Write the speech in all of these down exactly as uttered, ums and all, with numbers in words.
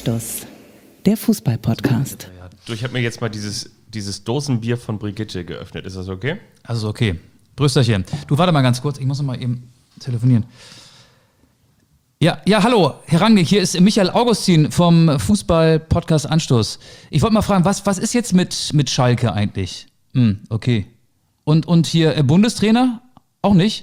Anstoß, der Fußball-Podcast. Du, ich habe mir jetzt mal dieses, dieses Dosenbier von Brigitte geöffnet. Ist das okay? Also okay. Brüsterchen. Du, warte mal ganz kurz. Ich muss noch mal eben telefonieren. Ja, ja, hallo, Herr Rangnick, hier ist Michael Augustin vom Fußball-Podcast Anstoß. Ich wollte mal fragen, was, was ist jetzt mit, mit Schalke eigentlich? Hm, okay. Und, und hier äh, Bundestrainer? Auch nicht?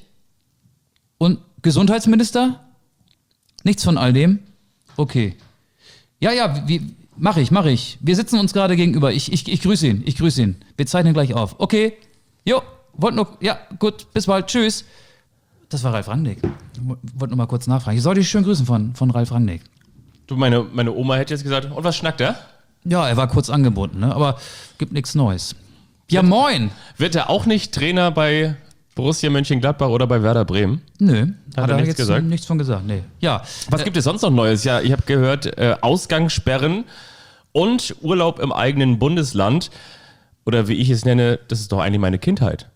Und Gesundheitsminister? Nichts von all dem? Okay. Ja, ja, wie, mach ich, mach ich. Wir sitzen uns gerade gegenüber. Ich, ich, ich grüße ihn, ich grüße ihn. Wir zeichnen gleich auf. Okay. Jo, wollt nur, ja, gut, bis bald, tschüss. Das war Ralf Rangnick. Wollte nur mal kurz nachfragen. Ich soll dich schön grüßen von, von Ralf Rangnick. Du, meine, meine Oma hätte jetzt gesagt, und was schnackt er? Ja, er war kurz angebunden, ne? Aber gibt nichts Neues. Ja, moin. Wird er auch nicht Trainer bei Borussia Mönchengladbach oder bei Werder Bremen? Nö, hat, hat er er nichts jetzt gesagt? nichts von gesagt. Nee. Ja. Was äh, gibt es sonst noch Neues? Ja, ich habe gehört, äh, Ausgangssperren und Urlaub im eigenen Bundesland. Oder wie ich es nenne, das ist doch eigentlich meine Kindheit.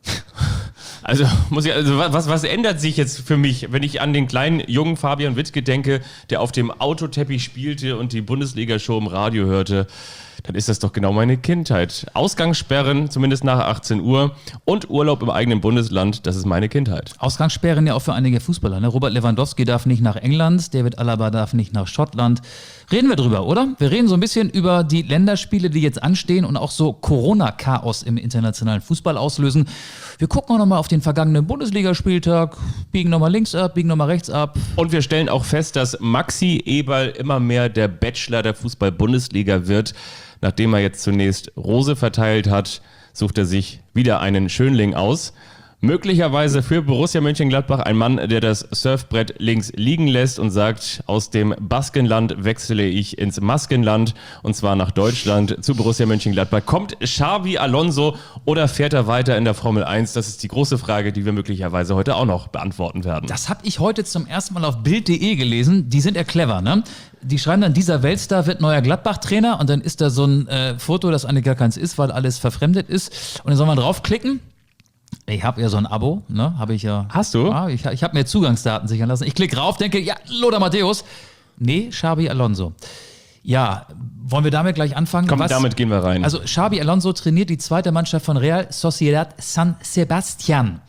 Also, muss ich, also was, was ändert sich jetzt für mich, wenn ich an den kleinen jungen Fabian Wittke denke, der auf dem Autoteppich spielte und die Bundesliga-Show im Radio hörte? Dann ist das doch genau meine Kindheit. Ausgangssperren, zumindest nach achtzehn Uhr, und Urlaub im eigenen Bundesland, das ist meine Kindheit. Ausgangssperren ja auch für einige Fußballer. Ne? Robert Lewandowski darf nicht nach England, David Alaba darf nicht nach Schottland. Reden wir drüber, oder? Wir reden so ein bisschen über die Länderspiele, die jetzt anstehen und auch so Corona-Chaos im internationalen Fußball auslösen. Wir gucken auch nochmal auf den vergangenen Bundesligaspieltag, biegen nochmal links ab, biegen nochmal rechts ab. Und wir stellen auch fest, dass Maxi Eberl immer mehr der Bachelor der Fußball-Bundesliga wird. Nachdem er jetzt zunächst Rose verteilt hat, sucht er sich wieder einen Schönling aus. Möglicherweise für Borussia Mönchengladbach ein Mann, der das Surfbrett links liegen lässt und sagt, aus dem Baskenland wechsle ich ins Maskenland, und zwar nach Deutschland zu Borussia Mönchengladbach. Kommt Xabi Alonso oder fährt er weiter in der Formel eins? Das ist die große Frage, die wir möglicherweise heute auch noch beantworten werden. Das habe ich heute zum ersten Mal auf Bild punkt de gelesen. Die sind ja clever, ne? Die schreiben dann, dieser Weltstar wird neuer Gladbach-Trainer, und dann ist da so ein äh, Foto, das eigentlich gar keins ist, weil alles verfremdet ist. Und dann soll man draufklicken. Ich habe ja so ein Abo, ne? Habe ich ja. Hast du? Ja, ich ich habe mir Zugangsdaten sichern lassen. Ich klicke drauf, denke, ja, Lothar Matthäus. Nee, Xabi Alonso. Ja, wollen wir damit gleich anfangen? Komm, Was, damit gehen wir rein. Also Xabi Alonso trainiert die zweite Mannschaft von Real Sociedad San Sebastián.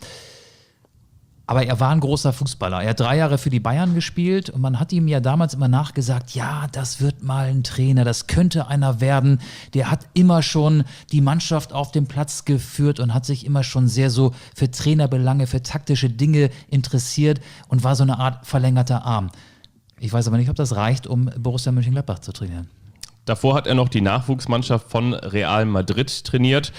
Aber er war ein großer Fußballer. Er hat drei Jahre für die Bayern gespielt und man hat ihm ja damals immer nachgesagt, ja, das wird mal ein Trainer, das könnte einer werden. Der hat immer schon die Mannschaft auf den Platz geführt und hat sich immer schon sehr so für Trainerbelange, für taktische Dinge interessiert und war so eine Art verlängerter Arm. Ich weiß aber nicht, ob das reicht, um Borussia Mönchengladbach zu trainieren. Davor hat er noch die Nachwuchsmannschaft von Real Madrid trainiert.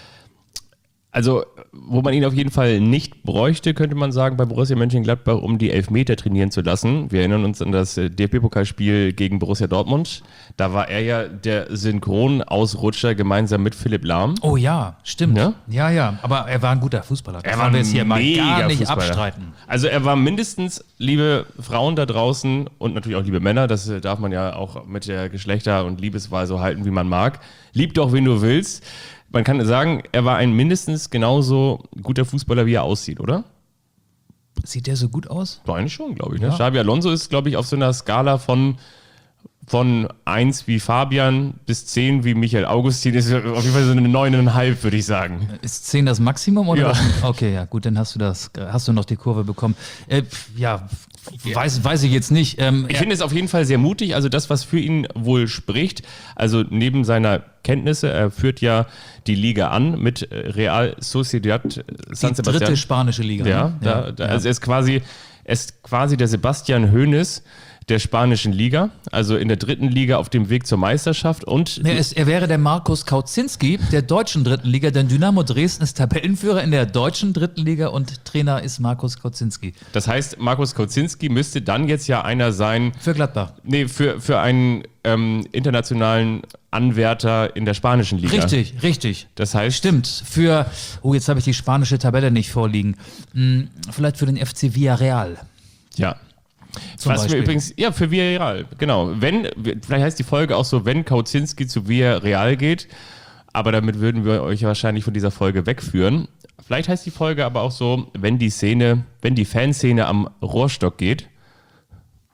Also, wo man ihn auf jeden Fall nicht bräuchte, könnte man sagen, bei Borussia Mönchengladbach, um die Elfmeter trainieren zu lassen. Wir erinnern uns an das D F B-Pokalspiel gegen Borussia Dortmund. Da war er ja der Synchronausrutscher gemeinsam mit Philipp Lahm. Oh ja, stimmt. Ja? Ja, ja, aber er war ein guter Fußballer. Das Er war wollen wir jetzt hier mal mega gar nicht Fußballer. abstreiten. Also er war mindestens, liebe Frauen da draußen und natürlich auch liebe Männer, das darf man ja auch mit der Geschlechter- und Liebeswahl so halten, wie man mag. Lieb doch, wen du willst. Man kann sagen, er war ein mindestens genauso guter Fußballer, wie er aussieht, oder? Sieht der so gut aus? War eigentlich schon, glaube ich. Ne? Ja. Xabi Alonso ist, glaube ich, auf so einer Skala von, von eins wie Fabian bis zehn wie Michael Augustin. Ist auf jeden Fall so eine neun Komma fünf, würde ich sagen. Ist zehn das Maximum? Oder Ja. was? Okay, ja, gut, dann hast du das, hast du noch die Kurve bekommen. Äh, ja, weiß, weiß ich jetzt nicht. Ähm, Ich er- finde es auf jeden Fall sehr mutig, also das, was für ihn wohl spricht, also neben seiner Kenntnisse, er führt ja die Liga an mit Real Sociedad San die Sebastián. dritte spanische Liga. Ja, ne? da, da, ja. also er ist quasi, er ist quasi der Sebastian Hoeneß der spanischen Liga, also in der dritten Liga auf dem Weg zur Meisterschaft und Er, ist, er wäre der Markus Kauzinski der deutschen dritten Liga, denn Dynamo Dresden ist Tabellenführer in der deutschen dritten Liga und Trainer ist Markus Kauzinski. das heißt, Markus Kauzinski müsste dann jetzt ja einer sein, Für Gladbach. nee, für, für einen ähm, internationalen Anwärter in der spanischen Liga. Richtig, richtig. Das heißt, Stimmt. Für, oh, jetzt habe ich die spanische Tabelle nicht vorliegen. Hm, vielleicht für den F C Villarreal. ja. Zum Was Beispiel. wir übrigens, ja, für Villarreal, genau. Wenn, vielleicht heißt die Folge auch so, wenn Kauzinski zu Villarreal geht, aber damit würden wir euch wahrscheinlich von dieser Folge wegführen. Vielleicht heißt die Folge aber auch so, wenn die Szene, wenn die Fanszene am Rohrstock geht.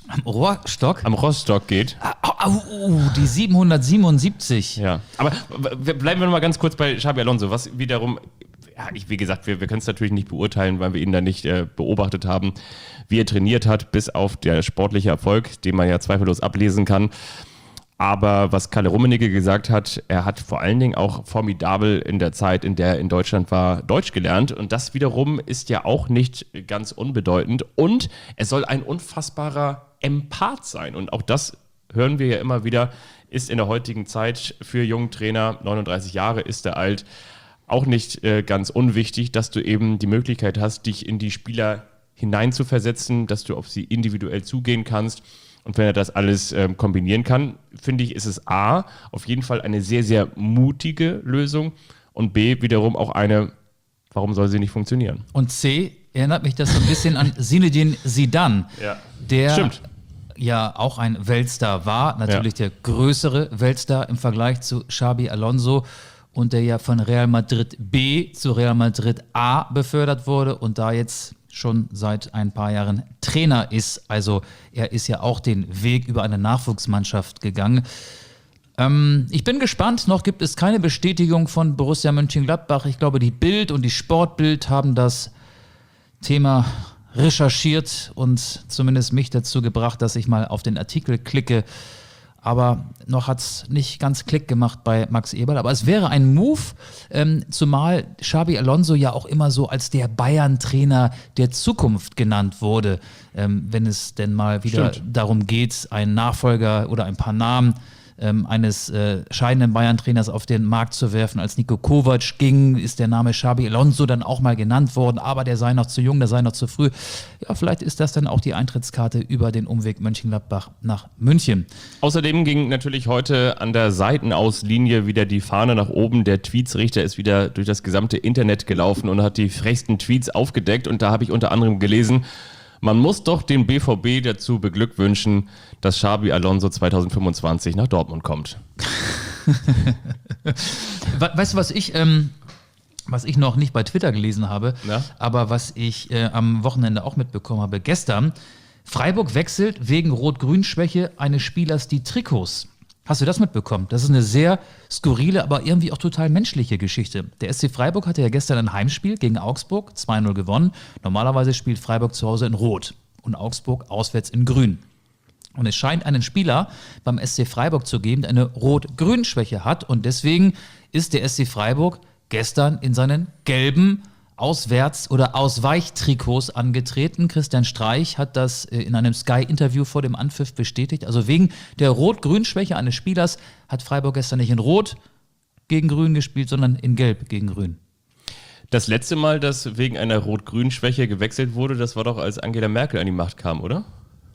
Am Rohrstock? Am Rohrstock geht. Au, au, au, die siebenhundertsiebenundsiebzig. Ja, aber w- bleiben wir noch mal ganz kurz bei Xabi Alonso, was wiederum, ja, ich, wie gesagt, wir, wir können es natürlich nicht beurteilen, weil wir ihn da nicht äh, beobachtet haben, wie er trainiert hat, bis auf der sportliche Erfolg, den man ja zweifellos ablesen kann. Aber was Kalle Rummenigge gesagt hat, er hat vor allen Dingen auch formidabel in der Zeit, in der er in Deutschland war, Deutsch gelernt. Und das wiederum ist ja auch nicht ganz unbedeutend. Und er soll ein unfassbarer Empath sein. Und auch das hören wir ja immer wieder, ist in der heutigen Zeit für jungen Trainer, neununddreißig Jahre ist er alt, auch nicht äh, ganz unwichtig, dass du eben die Möglichkeit hast, dich in die Spieler hineinzuversetzen, dass du auf sie individuell zugehen kannst. Und wenn er das alles ähm, kombinieren kann, finde ich, ist es A, auf jeden Fall eine sehr, sehr mutige Lösung und B, wiederum auch eine, warum soll sie nicht funktionieren? Und C, erinnert mich das so ein bisschen an Zinedine Zidane, Ja. der Stimmt. ja auch ein Weltstar war, natürlich Ja. der größere Weltstar im Vergleich zu Xabi Alonso und der ja von Real Madrid B zu Real Madrid A befördert wurde und da jetzt schon seit ein paar Jahren Trainer ist. Also er ist ja auch den Weg über eine Nachwuchsmannschaft gegangen. Ähm, ich bin gespannt, noch gibt es keine Bestätigung von Borussia Mönchengladbach. Ich glaube, die Bild und die Sportbild haben das Thema recherchiert und zumindest mich dazu gebracht, dass ich mal auf den Artikel klicke. Aber noch hat es nicht ganz Klick gemacht bei Max Eberl. Aber es wäre ein Move, ähm, zumal Xabi Alonso ja auch immer so als der Bayern-Trainer der Zukunft genannt wurde. Ähm, wenn es denn mal wieder Stimmt. darum geht, einen Nachfolger oder ein paar Namen ähm, eines äh, scheidenden Bayern-Trainers auf den Markt zu werfen. Als Niko Kovac ging, ist der Name Xabi Alonso dann auch mal genannt worden. Aber der sei noch zu jung, der sei noch zu früh. Ja, vielleicht ist das dann auch die Eintrittskarte über den Umweg Mönchengladbach nach München. Außerdem ging natürlich heute an der Seitenauslinie wieder die Fahne nach oben. Der Tweetsrichter ist wieder durch das gesamte Internet gelaufen und hat die frechsten Tweets aufgedeckt. Und da habe ich unter anderem gelesen, man muss doch den B V B dazu beglückwünschen, dass Xabi Alonso zweitausendfünfundzwanzig nach Dortmund kommt. Weißt du, was ich, ähm, was ich noch nicht bei Twitter gelesen habe, Ja? aber was ich äh, am Wochenende auch mitbekommen habe, gestern, Freiburg wechselt wegen Rot-Grün-Schwäche eines Spielers die Trikots. Hast du das mitbekommen? Das ist eine sehr skurrile, aber irgendwie auch total menschliche Geschichte. Der S C Freiburg hatte ja gestern ein Heimspiel gegen Augsburg, zwei null gewonnen. Normalerweise spielt Freiburg zu Hause in Rot und Augsburg auswärts in Grün. Und es scheint einen Spieler beim S C Freiburg zu geben, der eine Rot-Grün-Schwäche hat. Und deswegen ist der S C Freiburg gestern in seinen gelben Auswärts- oder Ausweichtrikots angetreten. Christian Streich hat das in einem Sky-Interview vor dem Anpfiff bestätigt. Also wegen der Rot-Grün-Schwäche eines Spielers hat Freiburg gestern nicht in Rot gegen Grün gespielt, sondern in Gelb gegen Grün. Das letzte Mal, dass wegen einer Rot-Grün-Schwäche gewechselt wurde, das war doch, als Angela Merkel an die Macht kam, oder?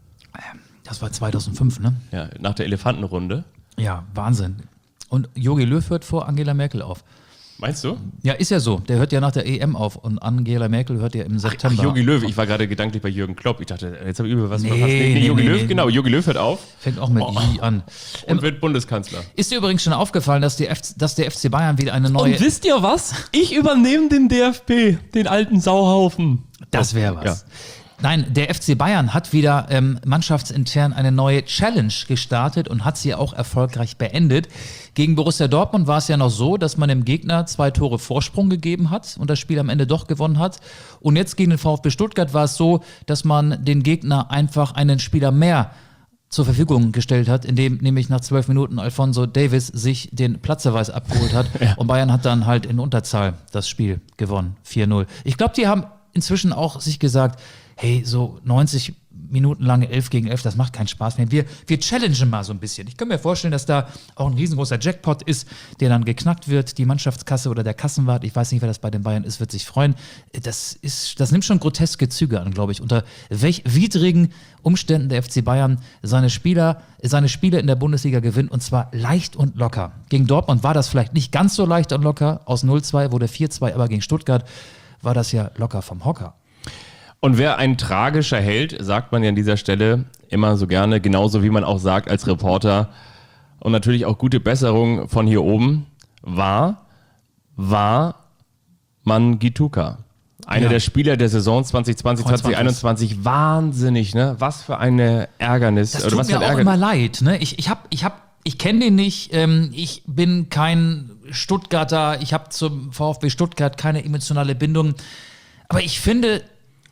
Das war zweitausendfünf, ne? Ja, nach der Elefantenrunde. Ja, Wahnsinn. Und Jogi Löw hört vor Angela Merkel auf. Meinst du? Ja, ist ja so. Der hört ja nach der E M auf und Angela Merkel hört ja im Ach, September. Jogi Löw. Ich war gerade gedanklich bei Jürgen Klopp. Ich dachte, jetzt habe ich über was Nee, verpasst. nee, Jogi nee, Löw, nee. genau. Jogi Löw hört auf Fängt auch mit Oh. I an. und Ähm, wird Bundeskanzler. ist dir übrigens schon aufgefallen, dass, die F- dass der F C Bayern wieder eine neue... wisst ihr was? Ich übernehme den D F B, den alten Sauhaufen. Das wäre was. Ja. Nein, der F C Bayern hat wieder ähm, mannschaftsintern eine neue Challenge gestartet und hat sie auch erfolgreich beendet. Gegen Borussia Dortmund war es ja noch so, dass man dem Gegner zwei Tore Vorsprung gegeben hat und das Spiel am Ende doch gewonnen hat. Und jetzt gegen den VfB Stuttgart war es so, dass man den Gegner einfach einen Spieler mehr zur Verfügung gestellt hat, indem nämlich nach zwölf Minuten Alphonso Davies sich den Platzverweis abgeholt hat. Ja. Und Bayern hat dann halt in Unterzahl das Spiel gewonnen, vier null. Ich glaube, die haben inzwischen auch sich gesagt, hey, so neunzig Minuten lang elf gegen elf, das macht keinen Spaß mehr. Wir, wir challengen mal so ein bisschen. Ich kann mir vorstellen, dass da auch ein riesengroßer Jackpot ist, der dann geknackt wird. Die Mannschaftskasse oder der Kassenwart, ich weiß nicht, wer das bei den Bayern ist, wird sich freuen. Das, ist, das nimmt schon groteske Züge an, glaube ich. Unter welch widrigen Umständen der F C Bayern seine Spieler, seine Spiele in der Bundesliga gewinnt, und zwar leicht und locker. Gegen Dortmund war das vielleicht nicht ganz so leicht und locker. Aus null zwei wurde vier zwei, aber gegen Stuttgart war das ja locker vom Hocker. Und wer ein tragischer Held, sagt man ja an dieser Stelle immer so gerne, genauso wie man auch sagt als Reporter, und natürlich auch gute Besserung von hier oben, war, war Mangituka. Einer Ja. der Spieler der Saison zwanzig zwanzig, zwanzig einundzwanzig. Wahnsinnig, ne? Was für eine Ärgernis. Das Oder tut was für mir ein auch Ärger- immer leid. Ne? Ich, ich hab, ich hab, ich kenne den nicht. Ähm, ich bin kein Stuttgarter. Ich habe zum VfB Stuttgart keine emotionale Bindung. Aber ich finde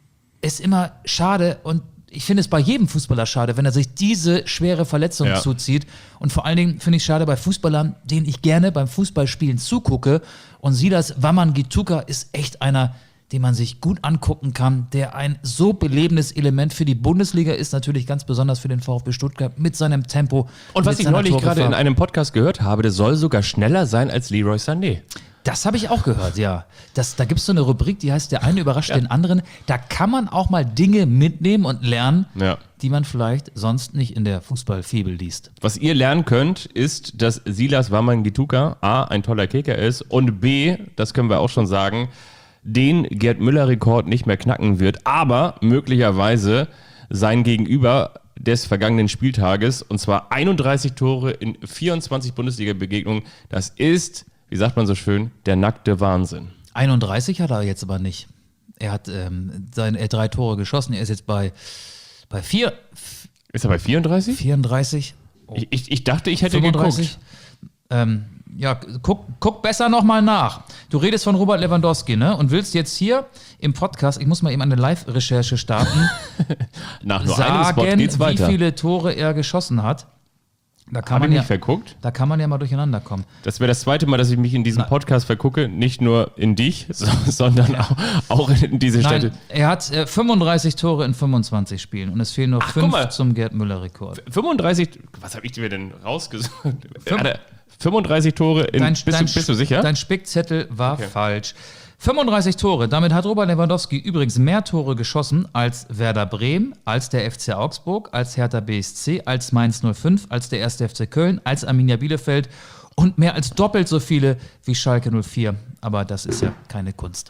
es immer schade und ich finde es bei jedem Fußballer schade, wenn er sich diese schwere Verletzung Ja. zuzieht. Und vor allen Dingen finde ich es schade bei Fußballern, denen ich gerne beim Fußballspielen zugucke. Und Silas Wamangituka ist echt einer, den man sich gut angucken kann, der ein so belebendes Element für die Bundesliga ist, natürlich ganz besonders für den VfB Stuttgart mit seinem Tempo. Und was mit ich seiner neulich gerade Torgefahr. in einem Podcast gehört habe, der soll sogar schneller sein als Leroy Sané. Das habe ich auch gehört, ja. Das, da gibt es so eine Rubrik, die heißt Der eine überrascht den anderen. Da kann man auch mal Dinge mitnehmen und lernen, Ja. die man vielleicht sonst nicht in der Fußballfibel liest. Was ihr lernen könnt, ist, dass Silas Wamangituka A, ein toller Kicker ist und B, das können wir auch schon sagen, den Gerd Müller-Rekord nicht mehr knacken wird, aber möglicherweise sein Gegenüber des vergangenen Spieltages, und zwar einunddreißig Tore in vierundzwanzig Bundesliga-Begegnungen. Das ist, wie sagt man so schön, der nackte Wahnsinn. einunddreißig hat er jetzt aber nicht. Er hat ähm, seine äh, drei Tore geschossen. Er ist jetzt bei, bei vier, Ist er bei vierunddreißig? vierunddreißig, Ich, ich, ich dachte, ich hätte fünfunddreißig. geguckt. Ähm, ja, guck, guck besser nochmal nach. Du redest von Robert Lewandowski, ne? Und willst jetzt hier im Podcast, ich muss mal eben eine Live-Recherche starten, Nach nur einem Spot sagen, geht's wie weiter. viele Tore er geschossen hat. Da kann, Habe man ich ja, nicht verguckt? da kann man ja mal durcheinander kommen. Das wäre das zweite Mal, dass ich mich in diesem Podcast vergucke. Nicht nur in dich, so, sondern auch, auch in diese Städte. Nein, er hat äh, fünfunddreißig Tore in fünfundzwanzig Spielen und es fehlen noch Ach, guck fünf mal. zum Gerd Müller-Rekord. fünfunddreißig, was habe ich mir denn rausgesucht? Hat er fünfunddreißig Tore in, Dein, bist, dein, du, bist du sicher? Dein Spickzettel war falsch. fünfunddreißig Tore. Damit hat Robert Lewandowski übrigens mehr Tore geschossen als Werder Bremen, als der F C Augsburg, als Hertha B S C, als Mainz null fünf, als der erste F C Köln, als Arminia Bielefeld und mehr als doppelt so viele wie Schalke null vier. Aber das ist ja keine Kunst.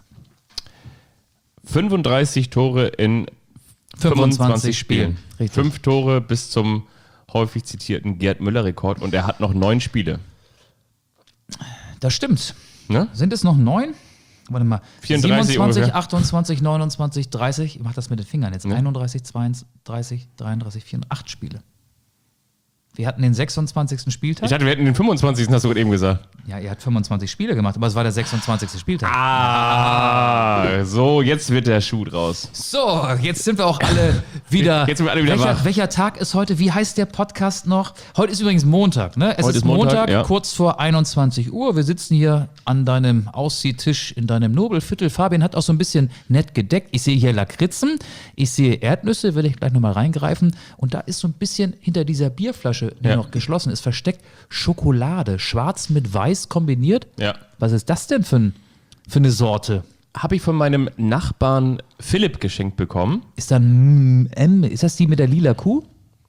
fünfunddreißig Tore in fünfundzwanzig Spielen. Richtig. Fünf Tore bis zum häufig zitierten Gerd Müller-Rekord und er hat noch neun Spiele. Das stimmt. Ne? Sind es noch neun? Warte mal. vierunddreißig siebenundzwanzig, ungefähr. achtundzwanzig, neunundzwanzig, dreißig. Ich mach das mit den Fingern jetzt. einunddreißig, zweiunddreißig, dreiunddreißig, vierunddreißig, acht Spiele. Wir hatten den sechsundzwanzigsten Spieltag. Ich dachte, wir hätten den fünfundzwanzigsten hast du gerade eben gesagt. Ja, ihr habt fünfundzwanzig Spiele gemacht, aber es war der sechsundzwanzigste Spieltag. Ah, so, jetzt wird der Schuh draus. So, jetzt sind wir auch alle wieder. Jetzt sind wir alle wieder welcher, wach. welcher Tag ist heute? Wie heißt der Podcast noch? Heute ist übrigens Montag, ne? Es Heute ist ist Montag, Montag, ja. kurz vor einundzwanzig Uhr. Wir sitzen hier an deinem Ausziehtisch in deinem Nobelviertel. Fabian hat auch so ein bisschen nett gedeckt. Ich sehe hier Lakritzen, ich sehe Erdnüsse, will ich gleich nochmal reingreifen. Und da ist so ein bisschen hinter dieser Bierflasche, die Ja. noch geschlossen ist, versteckt Schokolade. Schwarz mit weiß kombiniert. Ja. Was ist das denn für, ein, für eine Sorte? Habe ich von meinem Nachbarn Philipp geschenkt bekommen. Ist da ein M? Ist das die mit der lila Kuh?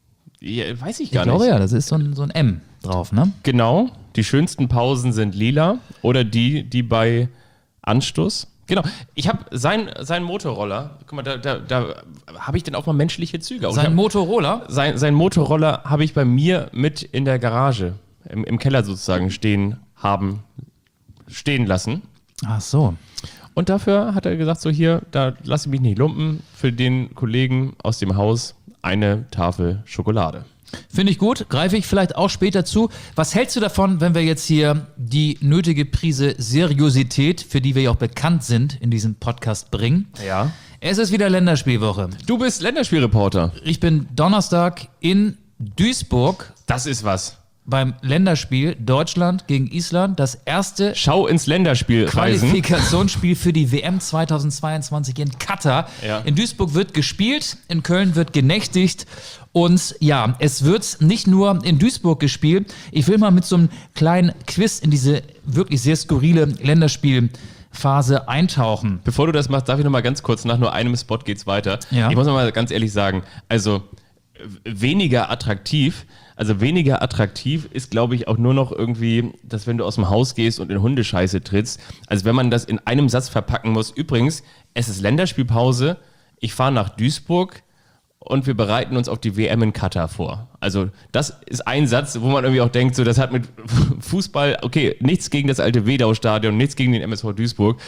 Ja, weiß ich Ich gar glaube nicht. ja, das ist so ein, so ein M drauf, ne? Genau, die schönsten Pausen sind lila oder die, die bei Anstoß. Genau, ich habe sein, sein Motorroller, guck mal, da, da, da habe ich dann auch mal menschliche Züge. Auch. Ich Sein hab- Motorola? sein, sein Motorroller habe ich bei mir mit in der Garage, im, im Keller sozusagen stehen haben, stehen lassen. Ach so. Und dafür hat er gesagt, so hier, da lasse ich mich nicht lumpen, für den Kollegen aus dem Haus eine Tafel Schokolade. Finde ich gut, greife ich vielleicht auch später zu. Was hältst du davon, wenn wir jetzt hier die nötige Prise Seriosität, für die wir ja auch bekannt sind, in diesem Podcast bringen? Ja. Es ist wieder Länderspielwoche. Du bist Länderspielreporter. Ich bin Donnerstag in Duisburg Das ist was. beim Länderspiel Deutschland gegen Island. Das erste Schau ins Länderspiel reisen. Qualifikationsspiel für die W M zweitausendzweiundzwanzig in Katar. Ja. In Duisburg wird gespielt, in Köln wird genächtigt. Und ja, es wird nicht nur in Duisburg gespielt. Ich will mal mit so einem kleinen Quiz in diese wirklich sehr skurrile Länderspielphase eintauchen. Bevor du das machst, darf ich noch mal ganz kurz, nach nur einem Spot geht's weiter. Ja. Ich muss noch mal ganz ehrlich sagen, also w- weniger attraktiv, also weniger attraktiv ist, glaube ich, auch nur noch irgendwie, dass wenn du aus dem Haus gehst und in Hundescheiße trittst, also wenn man das in einem Satz verpacken muss. Übrigens, es ist Länderspielpause, ich fahre nach Duisburg und wir bereiten uns auf die W M in Katar vor. Also das ist ein Satz, wo man irgendwie auch denkt, so das hat mit Fußball, okay, nichts gegen das alte Wedau-Stadion, nichts gegen den M S V Duisburg,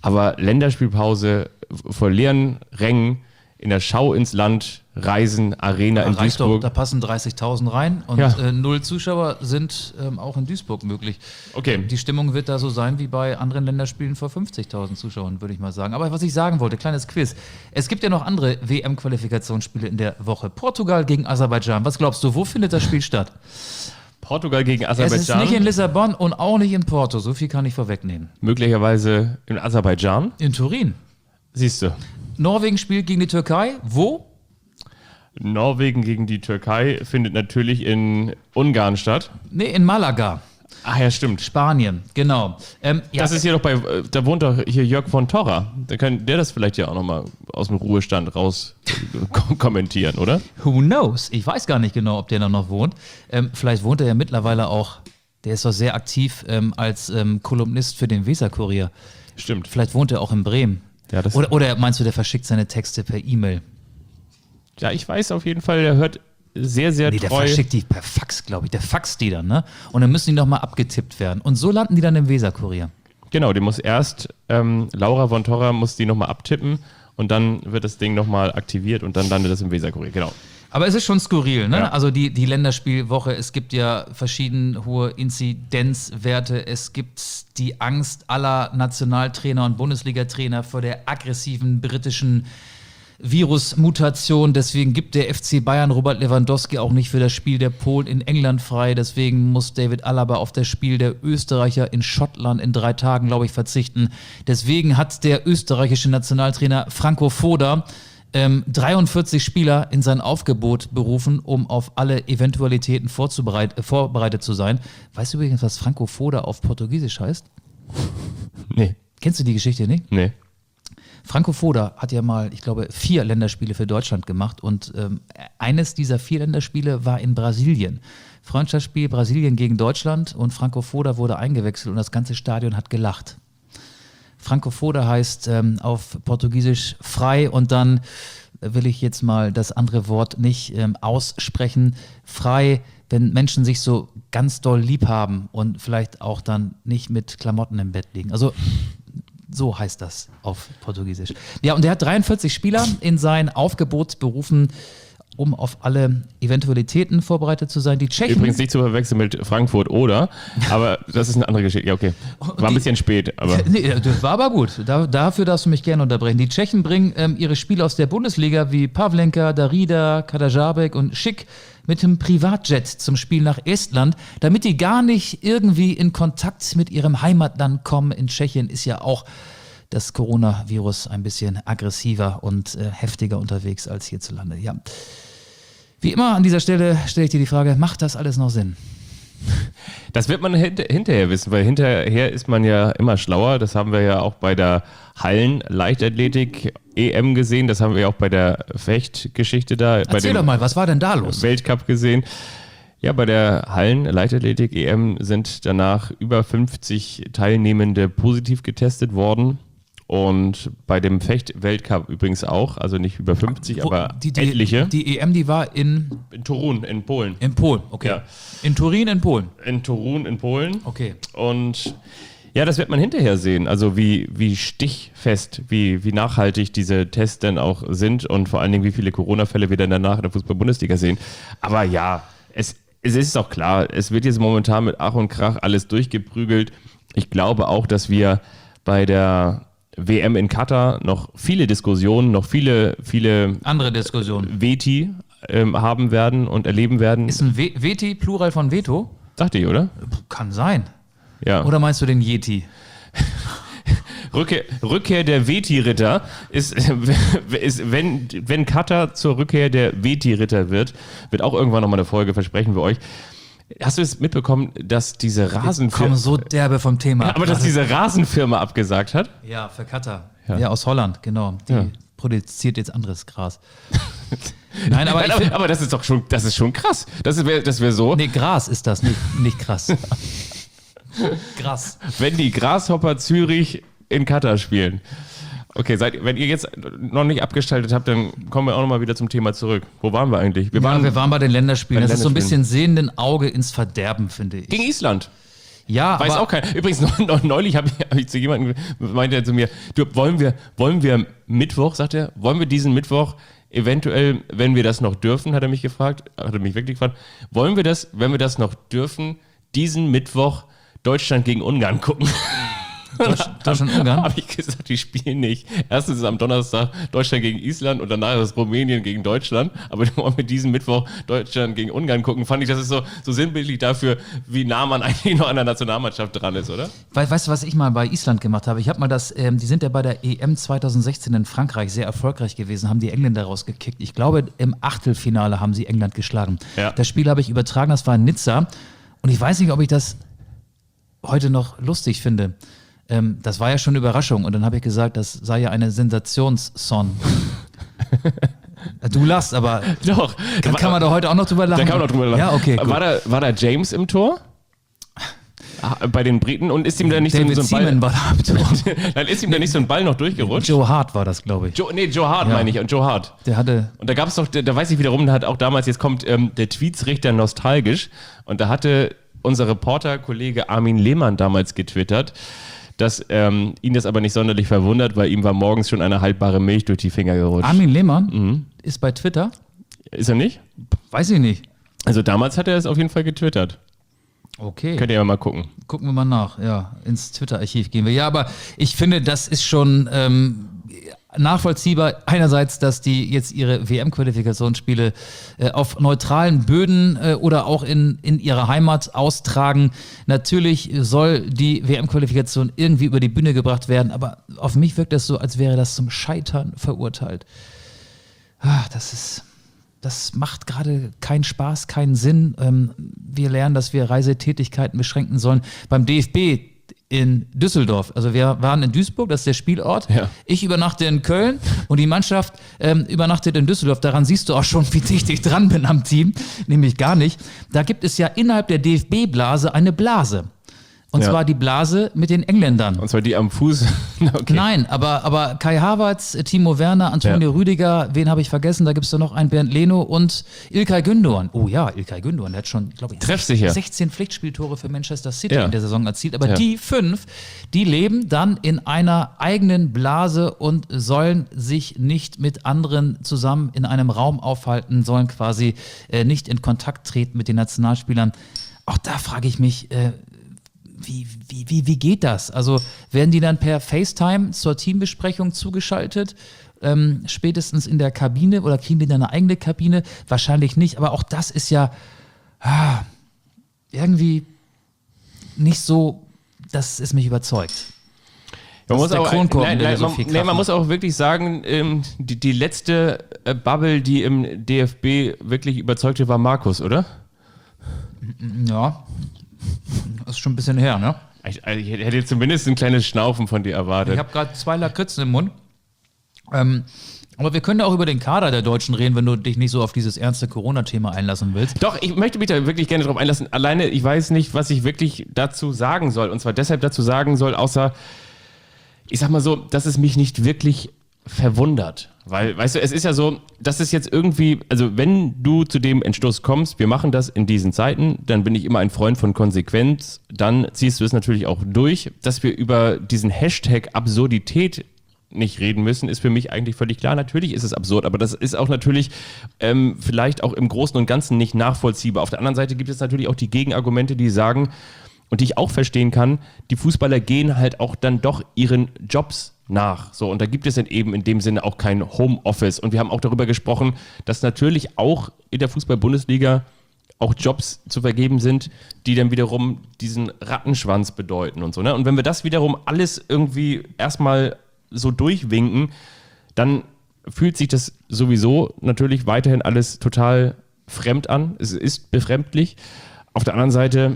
Aber Länderspielpause vor leeren Rängen in der Schau ins Land, Reisen, Arena Da in reicht doch, Duisburg. da passen dreißigtausend rein und Ja. äh, null Zuschauer sind ähm, auch in Duisburg möglich. Okay. Die Stimmung wird da so sein wie bei anderen Länderspielen vor fünfzigtausend Zuschauern, würde ich mal sagen. Aber was ich sagen wollte, kleines Quiz. Es gibt ja noch andere W M-Qualifikationsspiele in der Woche. Portugal gegen Aserbaidschan. Was glaubst du, wo findet das Spiel statt? Portugal gegen Es ist Aserbaidschan. nicht in Lissabon und auch nicht in Porto. So viel kann ich vorwegnehmen. Möglicherweise in Aserbaidschan. In Turin. Siehst du. Norwegen spielt gegen die Türkei. Wo? Norwegen gegen die Türkei findet natürlich in Ungarn statt. Nee, in Malaga. Ach ja, stimmt. Spanien, genau. Ähm, ja, Das ist hier doch bei, äh, da wohnt doch hier Jörg von Torra. Da kann der das vielleicht ja auch nochmal aus dem Ruhestand raus äh, ko- kommentieren, oder? who knows? Ich weiß gar nicht genau, ob der da noch wohnt. Ähm, vielleicht wohnt er ja mittlerweile auch, der ist doch sehr aktiv ähm, als ähm, Kolumnist für den Weser-Kurier. Stimmt. Vielleicht wohnt er auch in Bremen. Ja, das- oder, oder meinst du, der verschickt seine Texte per E-Mail? Ja, ich weiß auf jeden Fall, der hört sehr, sehr Nee, der treu. verschickt die per Fax, glaube ich. Der faxt die dann, ne? Und dann müssen die nochmal abgetippt werden. Und so landen die dann im Weser-Kurier. Genau, die muss erst, ähm, Laura von Torra muss die nochmal abtippen und dann wird das Ding nochmal aktiviert und dann landet das im Weserkurier, genau. Aber es ist schon skurril, ne? Ja. Also die, die Länderspielwoche, es gibt ja verschieden hohe Inzidenzwerte, es gibt die Angst aller Nationaltrainer und Bundesliga-Trainer vor der aggressiven britischen Virusmutation. Deswegen gibt der F C Bayern Robert Lewandowski auch nicht für das Spiel der Polen in England frei. Deswegen muss David Alaba auf das Spiel der Österreicher in Schottland in drei Tagen, glaube ich, verzichten. Deswegen hat der österreichische Nationaltrainer Franco Foda ähm, dreiundvierzig Spieler in sein Aufgebot berufen, um auf alle Eventualitäten vorzubereit, äh, vorbereitet zu sein. Weißt du übrigens, was Franco Foda auf Portugiesisch heißt? Nee, Kennst du die Geschichte nicht? nee. Franco Foda hat ja mal, ich glaube, vier Länderspiele für Deutschland gemacht und ähm, eines dieser vier Länderspiele war in Brasilien. Freundschaftsspiel Brasilien gegen Deutschland und Franco Foda wurde eingewechselt und das ganze Stadion hat gelacht. Franco Foda heißt ähm, auf Portugiesisch frei und dann will ich jetzt mal das andere Wort nicht ähm, aussprechen. Frei, wenn Menschen sich so ganz doll lieb haben und vielleicht auch dann nicht mit Klamotten im Bett liegen. Also so heißt das auf Portugiesisch. Ja, und er hat dreiundvierzig Spieler in sein Aufgebot berufen, um auf alle Eventualitäten vorbereitet zu sein. Die Tschechen. Übrigens nicht zu verwechseln mit Frankfurt oder, aber das ist eine andere Geschichte. Ja, okay. War ein bisschen spät, aber Nee, das war aber gut. Da, dafür darfst du mich gerne unterbrechen. Die Tschechen bringen ähm, ihre Spieler aus der Bundesliga wie Pavlenka, Darida, Kadajabek und Schick mit dem Privatjet zum Spiel nach Estland, damit die gar nicht irgendwie in Kontakt mit ihrem Heimatland kommen. In Tschechien ist ja auch das Coronavirus ein bisschen aggressiver und äh, heftiger unterwegs als hierzulande. Ja. Wie immer an dieser Stelle stelle ich dir die Frage, macht das alles noch Sinn? das wird man hint- hinterher wissen, weil hinterher ist man ja immer schlauer. Das haben wir ja auch bei der Hallen-Leichtathletik-E M gesehen. Das haben wir ja auch bei der Fechtgeschichte da. bei Erzähl dem doch mal, was war denn da los? Weltcup gesehen. Ja, bei der Hallen-Leichtathletik-E M sind danach über fünfzig Teilnehmende positiv getestet worden. Und bei dem Fecht-Weltcup übrigens auch, also nicht über fünfzig, Wo- aber die, die, etliche. Die E M, die war in, in Torun in Polen. in Polen, okay. Ja. In Turin, in Polen. In Torun in Polen. Okay. Und ja, das wird man hinterher sehen, also wie, wie stichfest, wie, wie nachhaltig diese Tests denn auch sind und vor allen Dingen, wie viele Corona-Fälle wir dann danach in der Fußball-Bundesliga sehen. Aber ja, es, es ist auch klar, es wird jetzt momentan mit Ach und Krach alles durchgeprügelt. Ich glaube auch, dass wir bei der W M in Katar noch viele Diskussionen, noch viele, viele Andere Diskussion. Veti ähm, haben werden und erleben werden. Ist ein We- Veti Plural von Veto? Dachte ich, oder? Kann sein. Ja. Oder meinst du den Yeti? Rückkehr, Rückkehr der Veti-Ritter ist, ist wenn, wenn Katar zur Rückkehr der Veti-Ritter wird, wird auch irgendwann nochmal eine Folge, versprechen wir euch. Hast du es mitbekommen, dass diese Komm Rasenfirma, so derbe vom Thema. ab aber dass gerade. diese Rasenfirma abgesagt hat? Ja, für Katar. Ja. Ja, aus Holland, genau. Die Ja. produziert jetzt anderes Gras. Nein, aber Nein, ich aber, find, aber das ist doch schon, das ist schon krass. Das wäre das wär so, nee, Gras ist das, nicht, nicht krass. Gras. wenn die Grashopper Zürich in Katar spielen. Okay, seid, wenn ihr jetzt noch nicht abgeschaltet habt, dann kommen wir auch nochmal wieder zum Thema zurück. Wo waren wir eigentlich? Wir Ja, waren wir waren bei den Länderspielen. Bei den Das ist so ein Länderspielen. bisschen sehenden Auge ins Verderben, finde ich. gegen Island. Ja, Weiß aber auch keiner. Übrigens, noch, noch neulich habe ich, hab ich zu jemandem, meinte er zu mir, du, wollen wir, wollen wir Mittwoch, sagt er, wollen wir diesen Mittwoch eventuell, wenn wir das noch dürfen, hat er mich gefragt, hat er mich wirklich gefragt, wollen wir das, wenn wir das noch dürfen, diesen Mittwoch Deutschland gegen Ungarn gucken? Deutschland-Ungarn? Habe ich gesagt, die spielen nicht. Erstens ist am Donnerstag Deutschland gegen Island und danach ist Rumänien gegen Deutschland. Aber wollen wir diesen Mittwoch Deutschland gegen Ungarn gucken, fand ich, das ist so, so sinnbildlich dafür, wie nah man eigentlich noch an der Nationalmannschaft dran ist, oder? We weißt du, was ich mal bei Island gemacht habe? Ich habe mal das, ähm, die sind ja bei der E M zwanzig sechzehn in Frankreich sehr erfolgreich gewesen, haben die Engländer rausgekickt. Ich glaube, im Achtelfinale haben sie England geschlagen. Ja. Das Spiel habe ich übertragen, das war in Nizza. Und ich weiß nicht, ob ich das heute noch lustig finde. Ähm, das war ja schon eine Überraschung. Und dann habe ich gesagt, das sei ja eine Sensationssong. Du lachst, aber Doch. kann, kann man da heute auch noch drüber lachen? Da kann man noch drüber lachen. Ja, okay, gut. War da, war da James im Tor? Ah, bei den Briten? Und ist ihm da nicht David so, so ein Seaman Ball... war da am Tor. Dann ist ihm da nicht so ein Ball noch durchgerutscht? Joe Hart war das, glaube ich. Joe, nee, Joe Hart Ja. meine ich. Und Joe Hart. Der hatte... Und da gab es doch, da weiß ich wiederum, da hat auch damals, jetzt kommt ähm, der Tweetsrichter nostalgisch. Und da hatte unser Reporter-Kollege Armin Lehmann damals getwittert, dass ähm, ihn das aber nicht sonderlich verwundert, weil ihm war morgens schon eine haltbare Milch durch die Finger gerutscht. Armin Lehmann Mhm. ist bei Twitter? Ist er nicht? Weiß ich nicht. Also damals hat er es auf jeden Fall getwittert. Okay. Könnt ihr ja mal gucken. Gucken wir mal nach. Ja, ins Twitter-Archiv gehen wir. Ja, aber ich finde, das ist schon ähm, nachvollziehbar. Einerseits, dass die jetzt ihre W M-Qualifikationsspiele äh, auf neutralen Böden äh, oder auch in, in ihrer Heimat austragen. Natürlich soll die W M-Qualifikation irgendwie über die Bühne gebracht werden, aber auf mich wirkt das so, als wäre das zum Scheitern verurteilt. Ah, das ist... Das macht gerade keinen Spaß, keinen Sinn. Ähm, wir lernen, dass wir Reisetätigkeiten beschränken sollen. Beim D F B in Düsseldorf, also wir waren in Duisburg, das ist der Spielort. Ja. Ich übernachte in Köln und die Mannschaft ähm, übernachtet in Düsseldorf. Daran siehst du auch schon, wie dicht ich dran bin am Team. Nämlich gar nicht. Da gibt es ja innerhalb der D F B-Blase eine Blase. Und Ja. zwar die Blase mit den Engländern. Und zwar die am Fuß. Okay. Nein, aber, aber Kai Havertz, Timo Werner, Antonio Ja. Rüdiger, wen habe ich vergessen? Da gibt es da noch einen Bernd Leno und Ilkay Gündoğan. Oh ja, Ilkay Gündoğan, der hat schon, glaube ich, Treffsicher. sechzehn Pflichtspieltore für Manchester City Ja. in der Saison erzielt. Aber Ja. die fünf, die leben dann in einer eigenen Blase und sollen sich nicht mit anderen zusammen in einem Raum aufhalten, sollen quasi äh, nicht in Kontakt treten mit den Nationalspielern. Auch da frage ich mich, äh, Wie, wie, wie, wie geht das? Also werden die dann per FaceTime zur Teambesprechung zugeschaltet, ähm, spätestens in der Kabine oder kriegen die dann eine eigene Kabine? Wahrscheinlich nicht, aber auch das ist ja ah, irgendwie nicht so, dass es mich überzeugt. Man Das muss ist der auch, Kronkorken, nein, der nein, so man, viel nee, Kraft man muss macht. auch wirklich sagen, ähm, die, die letzte äh, Bubble, die im D F B wirklich überzeugte, war Markus, oder? Ja, das ist schon ein bisschen her, ne? Ich, ich hätte zumindest ein kleines Schnaufen von dir erwartet. Ich habe gerade zwei Lakritzen im Mund. Ähm, aber wir können ja auch über den Kader der Deutschen reden, wenn du dich nicht so auf dieses ernste Corona-Thema einlassen willst. Doch, ich möchte mich da wirklich gerne drauf einlassen. Alleine, ich weiß nicht, was ich wirklich dazu sagen soll. Und zwar deshalb dazu sagen soll, außer, ich sag mal so, dass es mich nicht wirklich verwundert. Weil, weißt du, es ist ja so, dass es jetzt irgendwie, also wenn du zu dem Entschluss kommst, wir machen das in diesen Zeiten, dann bin ich immer ein Freund von Konsequenz, dann ziehst du es natürlich auch durch. Dass wir über diesen Hashtag Absurdität nicht reden müssen, ist für mich eigentlich völlig klar. Natürlich ist es absurd, aber das ist auch natürlich ähm, vielleicht auch im Großen und Ganzen nicht nachvollziehbar. Auf der anderen Seite gibt es natürlich auch die Gegenargumente, die sagen, und die ich auch verstehen kann, die Fußballer gehen halt auch dann doch ihren Jobs nach. So, und da gibt es dann eben in dem Sinne auch kein Homeoffice. Und wir haben auch darüber gesprochen, dass natürlich auch in der Fußball-Bundesliga auch Jobs zu vergeben sind, die dann wiederum diesen Rattenschwanz bedeuten und so. Ne? Und wenn wir das wiederum alles irgendwie erstmal so durchwinken, dann fühlt sich das sowieso natürlich weiterhin alles total fremd an. Es ist befremdlich. Auf der anderen Seite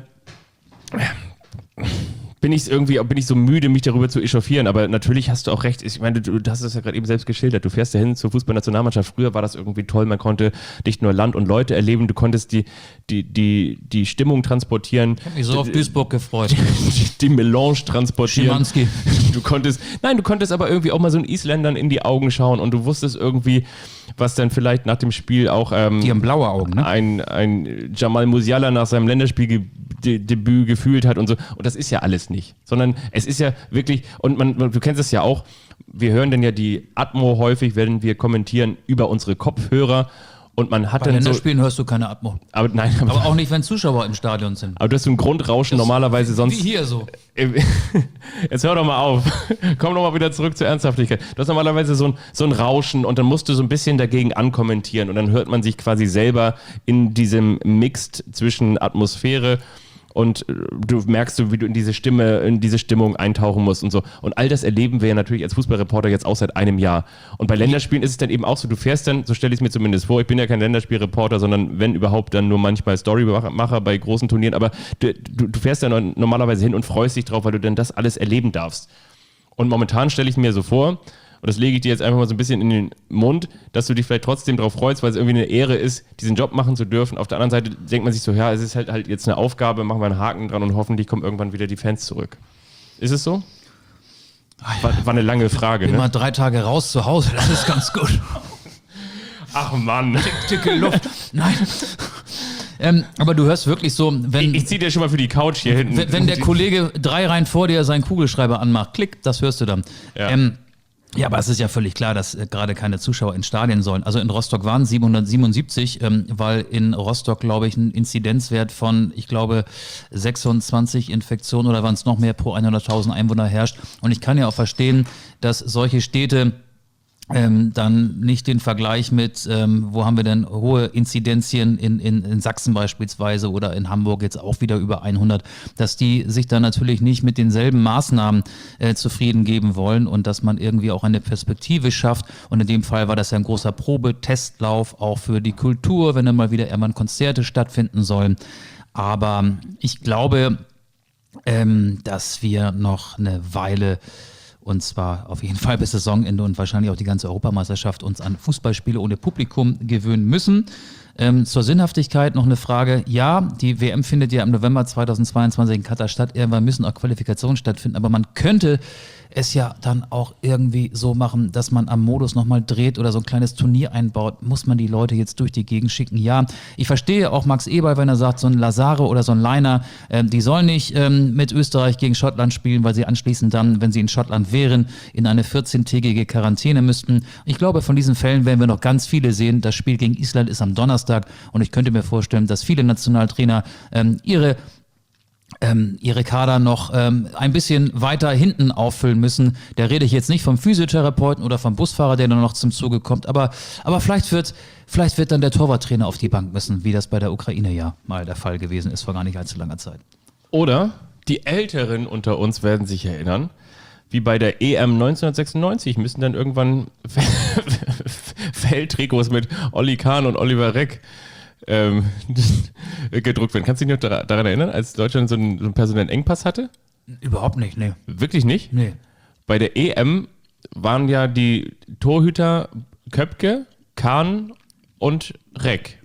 bin ich irgendwie, bin ich so müde, mich darüber zu echauffieren, aber natürlich hast du auch recht. Ich meine, du, du hast es ja gerade eben selbst geschildert. Du fährst ja hin zur Fußballnationalmannschaft. Früher war das irgendwie toll. Man konnte nicht nur Land und Leute erleben, du konntest die, die, die, die Stimmung transportieren. Ich habe mich so auf Duisburg gefreut. Die, die Melange transportieren. Schimanski. Du konntest, nein, du konntest aber irgendwie auch mal so einen Isländern in die Augen schauen und du wusstest irgendwie, was dann vielleicht nach dem Spiel auch ähm, Die haben blaue Augen, ne? ein, ein Jamal Musiala nach seinem Länderspieldebüt gefühlt hat und so. Und das ist ja alles nicht. Sondern es ist ja wirklich, und man, du kennst es ja auch, wir hören dann ja die Atmo häufig, wenn wir kommentieren über unsere Kopfhörer. Und man hat Bei dann so, Länderspielen hörst du keine Atmo. aber nein, aber, Aber auch nicht, wenn Zuschauer im Stadion sind. aber du hast so ein Grundrauschen Das- normalerweise sonst. Wie hier so. Jetzt hör doch mal auf. Komm doch mal wieder zurück zur Ernsthaftigkeit. Du hast normalerweise so ein, so ein Rauschen und dann musst du so ein bisschen dagegen ankommentieren und dann hört man sich quasi selber in diesem Mixed zwischen Atmosphäre und äh, du merkst so, wie du in diese Stimme, in diese Stimmung eintauchen musst und so. Und all das erleben wir ja natürlich als Fußballreporter jetzt auch seit einem Jahr. Und bei Länderspielen ist es dann eben auch so, du fährst dann, so stelle ich es mir zumindest vor, ich bin ja kein Länderspielreporter, sondern wenn überhaupt dann nur manchmal Storymacher bei großen Turnieren, aber du, du, du fährst dann normalerweise hin und freust dich drauf, weil du dann das alles erleben darfst. Und momentan stelle ich mir so vor, und das lege ich dir jetzt einfach mal so ein bisschen in den Mund, dass du dich vielleicht trotzdem darauf freust, weil es irgendwie eine Ehre ist, diesen Job machen zu dürfen. Auf der anderen Seite denkt man sich so, ja, es ist halt, halt jetzt eine Aufgabe, machen wir einen Haken dran und hoffentlich kommen irgendwann wieder die Fans zurück. Ist es so? War, war eine lange Frage, Immer ne? drei Tage raus zu Hause, das ist ganz gut. Ach Mann. Dicke Luft. Nein. Ähm, aber du hörst wirklich so, wenn, Ich, ich zieh dir schon mal für die Couch hier hinten. wenn, wenn der Kollege drei Reihen vor dir seinen Kugelschreiber anmacht, klick, das hörst du dann. Ja. Ähm, ja, aber es ist ja völlig klar, dass äh, gerade keine Zuschauer in Stadien sollen. Also in Rostock waren siebenhundertsiebenundsiebzig, ähm, weil in Rostock, glaube ich, ein Inzidenzwert von, ich glaube, sechsundzwanzig Infektionen oder waren es noch mehr pro hunderttausend Einwohner herrscht. Und ich kann ja auch verstehen, dass solche Städte Ähm, dann nicht den Vergleich mit, ähm, wo haben wir denn hohe Inzidenzien in, in, in Sachsen beispielsweise oder in Hamburg jetzt auch wieder über hundert, dass die sich dann natürlich nicht mit denselben Maßnahmen äh, zufrieden geben wollen und dass man irgendwie auch eine Perspektive schafft. Und in dem Fall war das ja ein großer Probetestlauf auch für die Kultur, wenn dann mal wieder irgendwann Konzerte stattfinden sollen. Aber ich glaube, ähm, dass wir noch eine Weile und zwar auf jeden Fall bis Saisonende und wahrscheinlich auch die ganze Europameisterschaft uns an Fußballspiele ohne Publikum gewöhnen müssen. Ähm, zur Sinnhaftigkeit noch eine Frage. Ja, die W M findet ja im November zweitausendzweiundzwanzig in Katar statt. Irgendwann müssen auch Qualifikationen stattfinden, aber man könnte es ja dann auch irgendwie so machen, dass man am Modus nochmal dreht oder so ein kleines Turnier einbaut. Muss man die Leute jetzt durch die Gegend schicken? Ja, ich verstehe auch Max Eberl, wenn er sagt, so ein Lazare oder so ein Leiner, ähm, die sollen nicht ähm, mit Österreich gegen Schottland spielen, weil sie anschließend dann, wenn sie in Schottland wären, in eine vierzehntägige Quarantäne müssten. Ich glaube, von diesen Fällen werden wir noch ganz viele sehen. Das Spiel gegen Island ist am Donnerstag und ich könnte mir vorstellen, dass viele Nationaltrainer ähm, ihre Ähm, ihre Kader noch ähm, ein bisschen weiter hinten auffüllen müssen. Da rede ich jetzt nicht vom Physiotherapeuten oder vom Busfahrer, der dann noch zum Zuge kommt, aber, aber vielleicht wird, vielleicht wird dann der Torwarttrainer auf die Bank müssen, wie das bei der Ukraine ja mal der Fall gewesen ist vor gar nicht allzu langer Zeit. Oder die Älteren unter uns werden sich erinnern, wie bei der E M neunzehnhundertsechsundneunzig müssen dann irgendwann Feldtrikots mit Olli Kahn und Oliver Reck ähm, gedruckt werden. Kannst du dich noch daran erinnern, als Deutschland so einen, so einen personellen Engpass hatte? Überhaupt nicht, nee. Wirklich nicht? nee. Bei der E M waren ja die Torhüter Köpke, Kahn und Reck.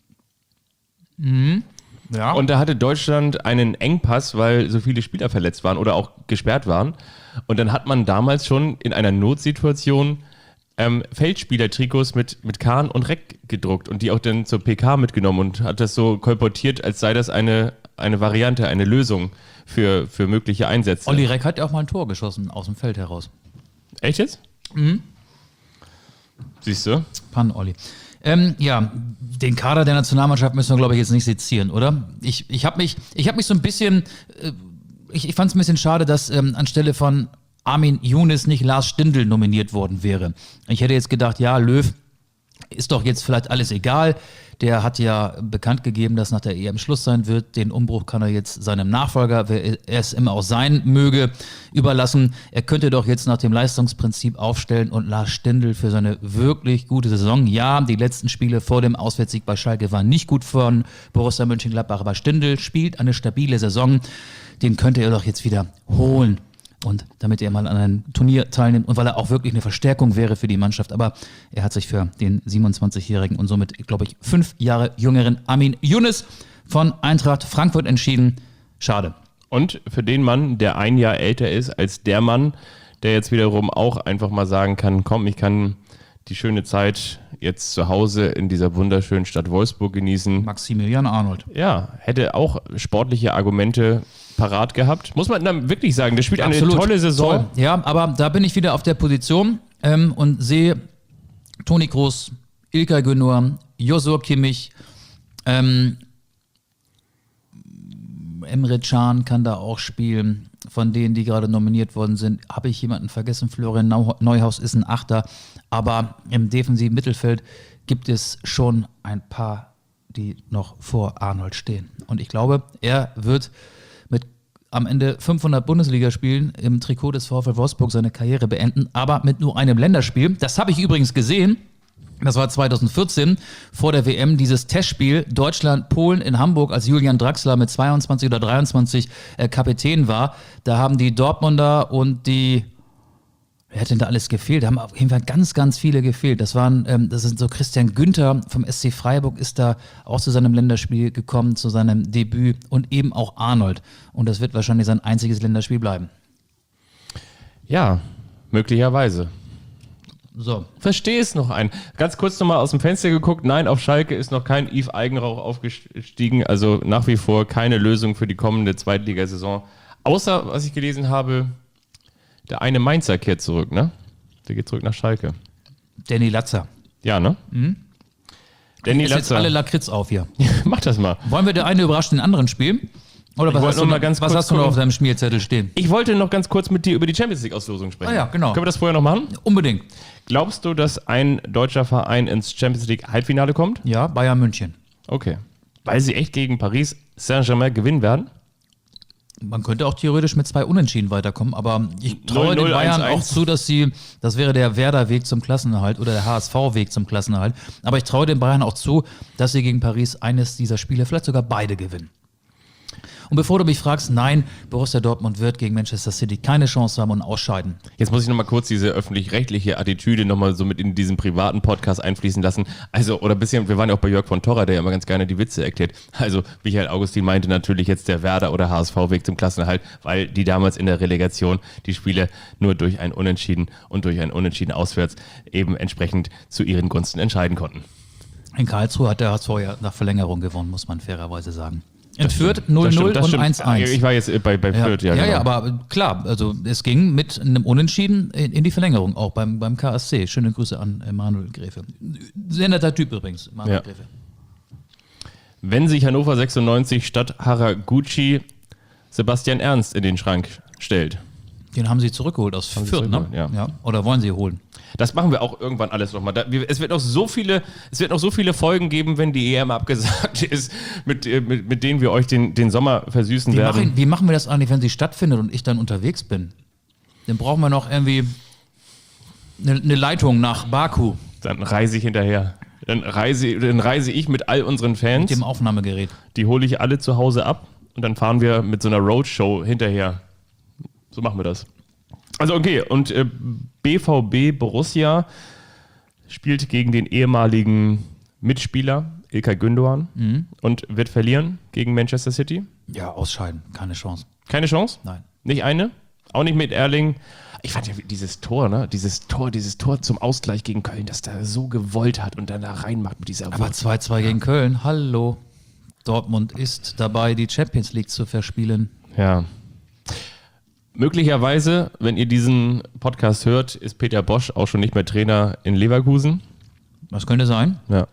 Ja. Und da hatte Deutschland einen Engpass, weil so viele Spieler verletzt waren oder auch gesperrt waren. Und dann hat man damals schon in einer Notsituation ähm, Feldspieler-Trikots mit, mit Kahn und Reck gedruckt und die auch dann zur P K mitgenommen und hat das so kolportiert, als sei das eine, eine Variante, eine Lösung für, für mögliche Einsätze. Olli Reck hat ja auch mal ein Tor geschossen aus dem Feld heraus. Echt jetzt? Mhm. Siehst du? Pan Olli. Ähm, ja, den Kader der Nationalmannschaft müssen wir, glaube ich, jetzt nicht sezieren, oder? Ich, ich habe mich, ich hab mich so ein bisschen, äh, ich, ich fand es ein bisschen schade, dass ähm, anstelle von Armin Younes nicht Lars Stindl nominiert worden wäre. Ich hätte jetzt gedacht, ja, Löw ist doch jetzt vielleicht alles egal. Der hat ja bekannt gegeben, dass nach der E M Schluss sein wird. Den Umbruch kann er jetzt seinem Nachfolger, wer es immer auch sein möge, überlassen. Er könnte doch jetzt nach dem Leistungsprinzip aufstellen und Lars Stindl für seine wirklich gute Saison. Ja, die letzten Spiele vor dem Auswärtssieg bei Schalke waren nicht gut von Borussia Mönchengladbach, aber Stindl spielt eine stabile Saison. Den könnte er doch jetzt wieder holen. Und damit er mal an einem Turnier teilnimmt und weil er auch wirklich eine Verstärkung wäre für die Mannschaft. Aber er hat sich für den siebenundzwanzigjährigen und somit, glaube ich, fünf Jahre jüngeren Armin Younes von Eintracht Frankfurt entschieden. Schade. Und für den Mann, der ein Jahr älter ist als der Mann, der jetzt wiederum auch einfach mal sagen kann, komm, ich kann die schöne Zeit jetzt zu Hause in dieser wunderschönen Stadt Wolfsburg genießen. Maximilian Arnold. Ja, hätte auch sportliche Argumente parat gehabt. Muss man dann wirklich sagen, der spielt Absolut. eine tolle Saison. Toll. Ja, aber da bin ich wieder auf der Position ähm, und sehe Toni Kroos, Ilkay Gündoğan, Joshua Kimmich, ähm, Emre Can kann da auch spielen. Von denen, die gerade nominiert worden sind, habe ich jemanden vergessen. Florian Neuhaus ist ein Achter. Aber im defensiven Mittelfeld gibt es schon ein paar, die noch vor Arnold stehen. Und ich glaube, er wird mit am Ende fünfhundert Bundesligaspielen im Trikot des VfL Wolfsburg seine Karriere beenden, aber mit nur einem Länderspiel. Das habe ich übrigens gesehen. Das war zweitausendvierzehn vor der W M, dieses Testspiel Deutschland-Polen in Hamburg, als Julian Draxler mit zweiundzwanzig oder dreiundzwanzig äh, Kapitän war. Da haben die Dortmunder und die, wer hat denn da alles gefehlt? Da haben auf jeden Fall ganz, ganz viele gefehlt. Das waren, ähm, das sind so Christian Günther vom S C Freiburg ist da auch zu seinem Länderspiel gekommen, zu seinem Debüt und eben auch Arnold. Und das wird wahrscheinlich sein einziges Länderspiel bleiben. Ja, möglicherweise. So. Verstehe es noch ein. Ganz kurz nochmal aus dem Fenster geguckt. Nein, auf Schalke ist noch kein Yves Eigenrauch aufgestiegen. Also nach wie vor keine Lösung für die kommende Zweitligasaison. Außer, was ich gelesen habe, der eine Mainzer kehrt zurück, ne? Der geht zurück nach Schalke. Danny Latzer. Ja, ne? Mhm. Danny Jetzt Latzer. alle Lakritz auf hier. Mach das mal. Wollen wir der eine überrascht den anderen spielen? Oder was, wollte hast du, noch mal noch, ganz was kurz hast du noch gucken. auf deinem Schmierzettel stehen? Ich wollte noch ganz kurz mit dir über die Champions League-Auslosung sprechen. Ah ja, genau. Können wir das vorher noch machen? Unbedingt. Glaubst du, dass ein deutscher Verein ins Champions League-Halbfinale kommt? Ja, Bayern München. Okay. Weil sie echt gegen Paris Saint-Germain gewinnen werden? Man könnte auch theoretisch mit zwei Unentschieden weiterkommen, aber ich traue null null, den Bayern eins auch eins. zu, dass sie, das wäre der Werder-Weg zum Klassenerhalt oder der H S V-Weg zum Klassenerhalt, aber ich traue den Bayern auch zu, dass sie gegen Paris eines dieser Spiele, vielleicht sogar beide gewinnen. Und bevor du mich fragst, nein, Borussia Dortmund wird gegen Manchester City keine Chance haben und ausscheiden. Jetzt muss ich nochmal kurz diese öffentlich-rechtliche Attitüde nochmal so mit in diesen privaten Podcast einfließen lassen. Also, oder ein bisschen, wir waren ja auch bei Jörg von Torra, der ja immer ganz gerne die Witze erklärt. Also, Michael Augustin meinte natürlich jetzt der Werder- oder H S V-Weg zum Klassenerhalt, weil die damals in der Relegation die Spiele nur durch ein Unentschieden und durch ein Unentschieden auswärts eben entsprechend zu ihren Gunsten entscheiden konnten. In Karlsruhe hat der H S V ja nach Verlängerung gewonnen, muss man fairerweise sagen. In Fürth Das null stimmt, null das und stimmt. eins eins. Ich war jetzt bei, bei Ja, Fürth, ja. ja, genau. ja, aber klar, also es ging mit einem Unentschieden in, in die Verlängerung, auch beim, beim K S C. Schöne Grüße an Emanuel Gräfe. Sehr netter Typ übrigens, Emanuel Ja. Gräfe. Wenn sich Hannover sechsundneunzig statt Haraguchi Sebastian Ernst in den Schrank stellt. Den haben sie zurückgeholt aus Haben sie Fürth, ne? zurückgeholt, ja. Oder wollen sie holen? Das machen wir auch irgendwann alles nochmal. Da, wir, es wird noch so viele, es wird noch so viele Folgen geben, wenn die E M abgesagt ist, mit, äh, mit, mit denen wir euch den, den Sommer versüßen Wie werden. machen, wie machen wir das eigentlich, wenn sie stattfindet und ich dann unterwegs bin? Dann brauchen wir noch irgendwie eine, eine Leitung nach Baku Dann reise ich hinterher. Dann reise, dann reise ich mit all unseren Fans. mit dem Aufnahmegerät. Die hole ich alle zu Hause ab und dann fahren wir mit so einer Roadshow hinterher. So machen wir das. Also okay, und äh, B V B Borussia spielt gegen den ehemaligen Mitspieler Ilkay Gündoğan Mhm. und wird verlieren gegen Manchester City. Ja, ausscheiden, keine Chance. Keine Chance? Nein. Nicht eine? Auch nicht mit Erling? Ich fand ja dieses Tor, ne? Dieses Tor, dieses Tor zum Ausgleich gegen Köln, das da so gewollt hat und dann da reinmacht mit dieser Aber Wurst. zwei zwei gegen Köln, hallo. Dortmund ist dabei, die Champions League zu verspielen. Ja. Möglicherweise, wenn ihr diesen Podcast hört, ist Peter Bosch auch schon nicht mehr Trainer in Leverkusen. Was könnte sein? Ja.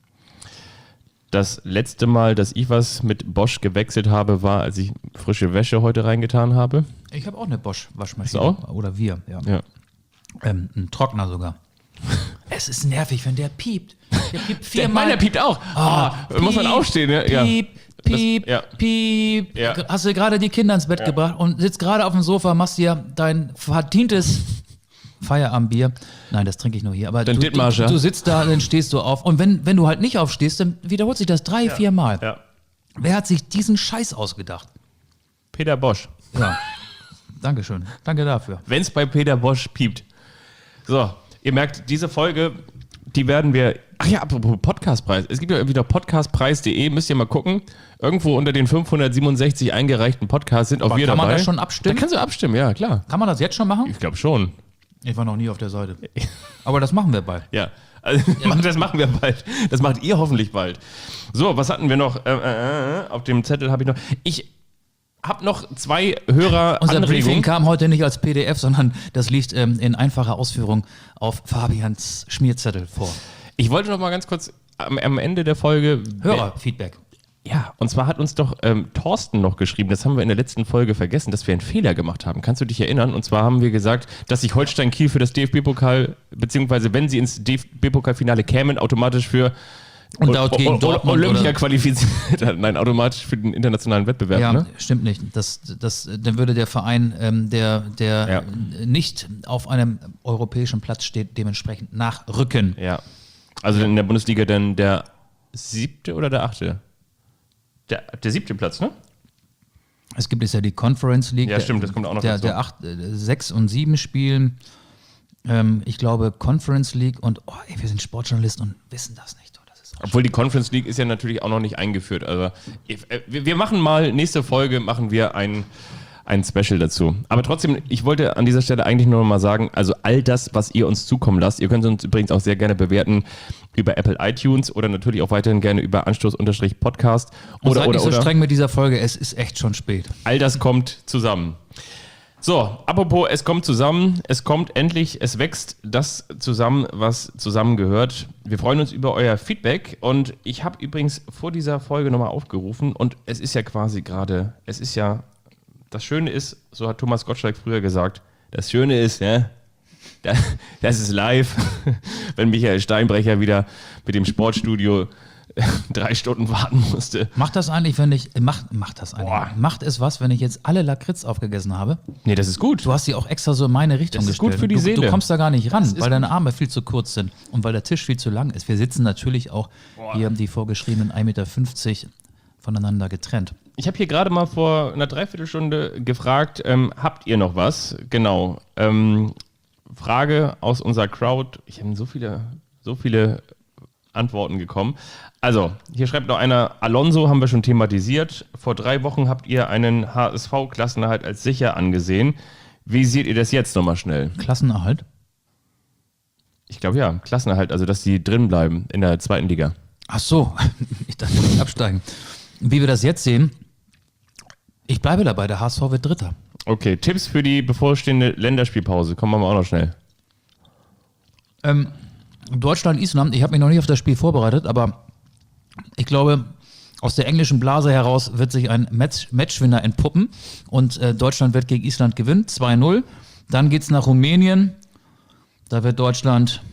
Das letzte Mal, dass ich was mit Bosch gewechselt habe, war, als ich frische Wäsche heute reingetan habe. Ich habe auch eine Bosch-Waschmaschine. Hast du auch? Oder wir, ja. Ja. Ähm, ein Trockner sogar. Es ist nervig, wenn der piept. Der piept Der, viermal. meiner piept auch. Ah, muss man aufstehen, ne? Ja. Piep, piep, Das- ja. piep. Ja. Hast du gerade die Kinder ins Bett gebracht und sitzt gerade auf dem Sofa, machst dir dein verdientes Feierabendbier. Nein, das trinke ich nur hier. Aber Dein du, Dithmarscher. du, du sitzt da, dann stehst du auf. Und wenn, wenn du halt nicht aufstehst, dann wiederholt sich das drei, vier Mal. Ja. Wer hat sich diesen Scheiß ausgedacht? Peter Bosch. Ja. Dankeschön. Danke dafür. Wenn es bei Peter Bosch piept. So, ihr merkt, diese Folge, die werden wir. Ach ja, apropos Podcastpreis. Es gibt ja irgendwie noch podcastpreis punkt de, müsst ihr mal gucken. Irgendwo unter den fünfhundertsiebenundsechzig eingereichten Podcasts sind auch Aber wir kann dabei. man da schon abstimmen? Da kannst du abstimmen, ja, klar. Kann man das jetzt schon machen? Ich glaube schon. Ich war noch nie auf der Seite. Aber das machen wir bald. Ja, also, das machen wir bald. Das macht ihr hoffentlich bald. So, was hatten wir noch? Äh, äh, äh, auf dem Zettel habe ich noch. Ich habe noch zwei Hörer. Unser Anregungen. Briefing kam heute nicht als P D F, sondern das liegt ähm, in einfacher Ausführung auf Fabians Schmierzettel vor. Ich wollte noch mal ganz kurz am, am Ende der Folge. Hörerfeedback. Ja, und zwar hat uns doch ähm, Thorsten noch geschrieben, das haben wir in der letzten Folge vergessen, dass wir einen Fehler gemacht haben. Kannst du dich erinnern? Und zwar haben wir gesagt, dass sich Holstein Kiel für das D F B-Pokal, beziehungsweise wenn sie ins D F B-Pokal-Finale kämen, automatisch für Und laut gegen Dortmund Olympia oder- qualifiziert hat. Nein, automatisch für den internationalen Wettbewerb. Ja, Ne? stimmt nicht. Das, das, dann würde der Verein, ähm, der, der Ja. nicht auf einem europäischen Platz steht, dementsprechend nachrücken. Ja. Also in der Bundesliga dann der siebte oder der achte? Der, der siebte Platz, ne? Es gibt jetzt ja die Conference League. Ja, stimmt, das kommt auch noch der, dazu. Der acht, äh, sechs und sieben spielen. Ähm, ich glaube Conference League und oh, ey, wir sind Sportjournalisten und wissen das nicht. Oh, das ist auch Obwohl die Conference League ist ja natürlich auch noch nicht eingeführt. Also äh, wir wir machen mal, nächste Folge machen wir ein, ein Special dazu. Aber trotzdem, ich wollte an dieser Stelle eigentlich nur noch mal sagen, also all das, was ihr uns zukommen lasst, ihr könnt uns übrigens auch sehr gerne bewerten über Apple iTunes oder natürlich auch weiterhin gerne über Anstoß-Podcast Und oder, seid oder, nicht so oder. streng mit dieser Folge, es ist echt schon spät. All das kommt zusammen. So, apropos, es kommt zusammen, es kommt endlich, es wächst das zusammen, was zusammengehört. Wir freuen uns über euer Feedback und ich habe übrigens vor dieser Folge nochmal aufgerufen und es ist ja quasi gerade, es ist ja, das Schöne ist, so hat Thomas Gottschalk früher gesagt, das Schöne ist, ja, da- das ist live, wenn Michael Steinbrecher wieder mit dem Sportstudio drei Stunden warten musste. Macht das eigentlich, wenn ich, macht, macht das eigentlich, Boah. macht es was, wenn ich jetzt alle Lakritz aufgegessen habe? Nee, das ist gut. Du hast sie auch extra so in meine Richtung Das ist gestellt. gut für die du, Seele. Du kommst da gar nicht ran, ist weil deine Arme viel zu kurz sind und weil der Tisch viel zu lang ist. Wir sitzen natürlich auch hier die vorgeschriebenen ein Meter fünfzig voneinander getrennt. Ich habe hier gerade mal vor einer Dreiviertelstunde gefragt, ähm, habt ihr noch was? Genau. Ähm, Frage aus unserer Crowd. Ich habe so viele, so viele Antworten gekommen. Also, hier schreibt noch einer, Alonso haben wir schon thematisiert. Vor drei Wochen habt ihr einen H S V-Klassenerhalt als sicher angesehen. Wie seht ihr das jetzt nochmal schnell? Klassenerhalt? Ich glaube ja, Klassenerhalt, also dass die drin bleiben in der zweiten Liga. Ach so, ich dachte, wir absteigen. Wie wir das jetzt sehen, ich bleibe dabei, der H S V wird Dritter. Okay, Tipps für die bevorstehende Länderspielpause. Kommen wir mal auch noch schnell. Ähm, Deutschland, Island, ich habe mich noch nicht auf das Spiel vorbereitet, aber ich glaube, aus der englischen Blase heraus wird sich ein Match Matchwinner entpuppen und äh, Deutschland wird gegen Island gewinnen, zwei null. Dann geht es nach Rumänien, da wird Deutschland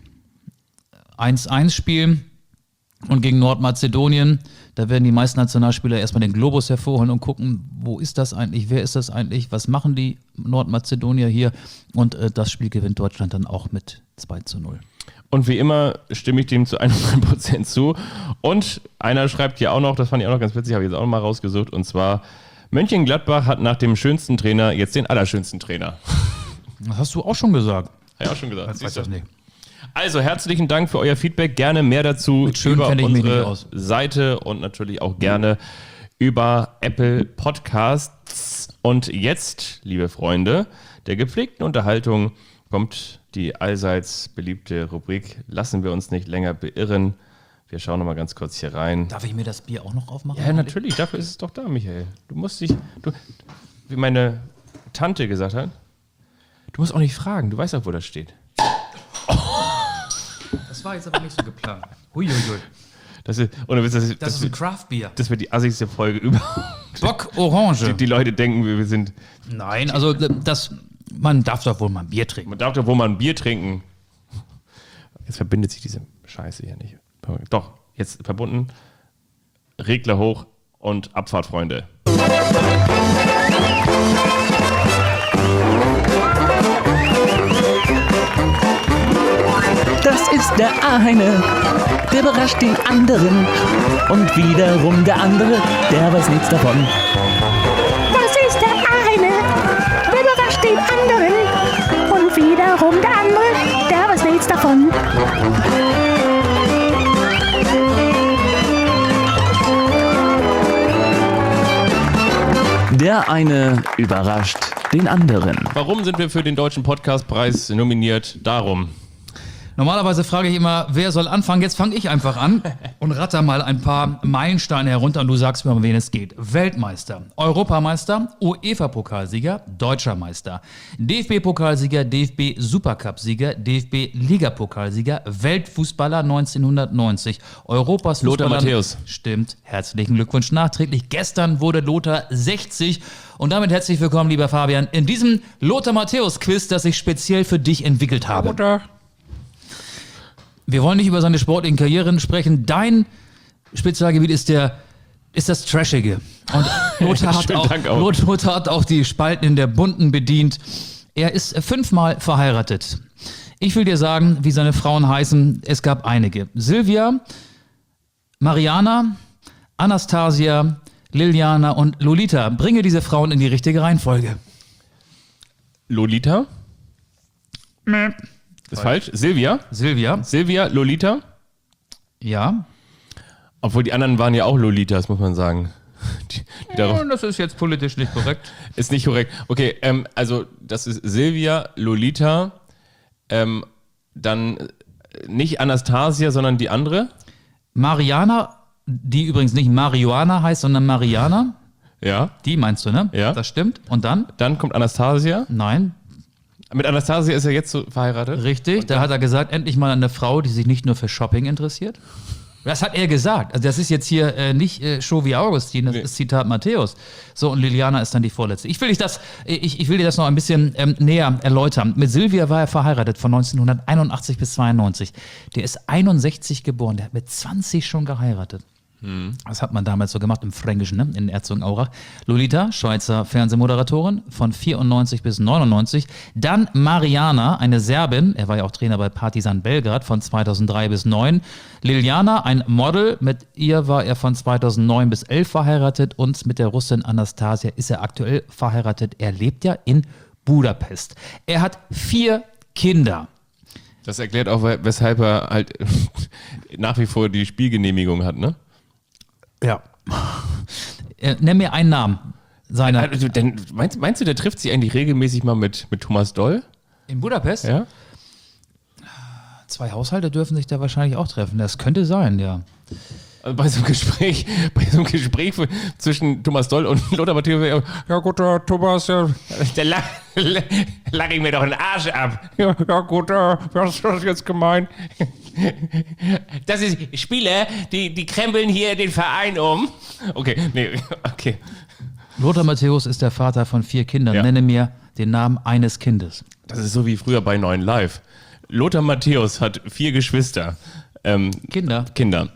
eins eins spielen und gegen Nordmazedonien, da werden die meisten Nationalspieler erstmal den Globus hervorholen und gucken, wo ist das eigentlich, wer ist das eigentlich, was machen die Nordmazedonier hier und äh, das Spiel gewinnt Deutschland dann auch mit zwei zu null. Und wie immer stimme ich dem zu hundert Prozent zu. Und einer schreibt hier auch noch, das fand ich auch noch ganz witzig, habe ich jetzt auch noch mal rausgesucht, und zwar, Mönchengladbach hat nach dem schönsten Trainer jetzt den allerschönsten Trainer. Das hast du auch schon gesagt. Habe ich auch schon gesagt. Ich weiß siehst du. das nicht. Also herzlichen Dank für euer Feedback. Gerne mehr dazu Mit schön über kenne ich mich nicht unsere aus. Seite und natürlich auch gerne über Apple Podcasts. Und jetzt, liebe Freunde, der gepflegten Unterhaltung kommt die allseits beliebte Rubrik. Lassen wir uns nicht länger beirren. Wir schauen noch mal ganz kurz hier rein. Darf ich mir das Bier auch noch aufmachen? Ja, natürlich. Dafür ist es doch da, Michael. Du musst dich, du, wie meine Tante gesagt hat, du musst auch nicht fragen. Du weißt auch, wo das steht. Das war jetzt aber nicht so geplant. Huiuiui. Das ist, ohne Witz, das, ist, Das das, ist ein wird, Craft-Bier. das wird die assigste Folge überhaupt. Bock Orange. Die, die Leute denken, wir sind. Nein, also das, man darf doch wohl mal ein Bier trinken. Man darf doch wohl mal ein Bier trinken. Jetzt verbindet sich diese Scheiße hier nicht. Doch, jetzt verbunden. Regler hoch und Abfahrt, Freunde. Das ist der eine, der überrascht den anderen. Und wiederum der andere, der weiß nichts davon. Das ist der eine, der überrascht den anderen. Und wiederum der andere, der weiß nichts davon. Der eine überrascht den anderen. Warum sind wir für den Deutschen Podcastpreis nominiert? Darum. Normalerweise frage ich immer, wer soll anfangen? Jetzt fange ich einfach an und ratter mal ein paar Meilensteine herunter und du sagst mir, um wen es geht. Weltmeister, Europameister, UEFA-Pokalsieger, Deutscher Meister, D F B-Pokalsieger, D F B-Supercup-Sieger, D F B-Ligapokalsieger, Weltfußballer neunzehnhundertneunzig, Europas Lothar Fußballer... Matthäus. Stimmt, herzlichen Glückwunsch nachträglich. Gestern wurde Lothar sechzig und damit herzlich willkommen, lieber Fabian, in diesem Lothar Matthäus-Quiz, das ich speziell für dich entwickelt habe. Oder? Wir wollen nicht über seine sportlichen Karrieren sprechen. Dein Spezialgebiet ist der ist das Trashige. Und Lothar hat, Schönen auch, Dank auch. Lothar hat auch die Spalten in der Bunten bedient. Er ist fünfmal verheiratet. Ich will dir sagen, wie seine Frauen heißen. Es gab einige. Silvia, Mariana, Anastasia, Liliana und Lolita. Bringe diese Frauen in die richtige Reihenfolge. Lolita? Ist falsch. Silvia? Silvia, Silvia, Lolita? ja. Obwohl die anderen waren ja auch Lolitas, muss man sagen. Die, die darauf, Das ist jetzt politisch nicht korrekt. ist nicht korrekt. Okay, ähm, also das ist Silvia, Lolita, ähm, dann nicht Anastasia, sondern die andere. Mariana, die übrigens nicht Marihuana heißt, sondern Mariana. Ja. Die meinst du, ne? Ja. Das stimmt. Und dann? Dann kommt Anastasia. Nein. Mit Anastasia ist er jetzt so verheiratet. Richtig. Da hat er gesagt, endlich mal eine Frau, die sich nicht nur für Shopping interessiert. Das hat er gesagt. Also das ist jetzt hier äh, nicht äh, Show wie Augustin, das Nee. ist Zitat Matthäus. So, und Liliana ist dann die vorletzte. Ich will, dich das, ich, ich will dir das noch ein bisschen ähm, näher erläutern. Mit Silvia war er verheiratet von neunzehnhunderteinundachtzig bis zweiundneunzig. Der ist einundsechzig geboren, der hat mit zwanzig schon geheiratet. Das hat man damals so gemacht im Fränkischen, ne? In Erzugen-Aurach. Lolita, Schweizer Fernsehmoderatorin von vierundneunzig bis neunundneunzig. Dann Mariana, eine Serbin, er war ja auch Trainer bei Partizan Belgrad von zweitausenddrei bis neun. Liliana, ein Model, mit ihr war er von zweitausendneun bis elf verheiratet und mit der Russin Anastasia ist er aktuell verheiratet. Er lebt ja in Budapest. Er hat vier Kinder. Das erklärt auch, weshalb er halt nach wie vor die Spielgenehmigung hat, ne? Ja. Äh, nenn mir einen Namen seiner. Also, denn, meinst, meinst du, der trifft sich eigentlich regelmäßig mal mit, mit Thomas Doll? In Budapest? Ja? Zwei Haushalte dürfen sich da wahrscheinlich auch treffen. Das könnte sein, ja. Also bei so einem Gespräch, bei so einem Gespräch zwischen Thomas Doll und Lothar Matthäus, ja gut, der Thomas, ja, der lach, lach ich mir doch den Arsch ab. Ja, ja gut, was ist das jetzt gemeint? Das ist Spieler, die, die krempeln hier den Verein um. Okay, nee, okay. Lothar Matthäus ist der Vater von vier Kindern. Ja. Nenne mir den Namen eines Kindes. Das ist so wie früher bei neun Live. Lothar Matthäus hat vier Geschwister. Ähm, Kinder? Kinder.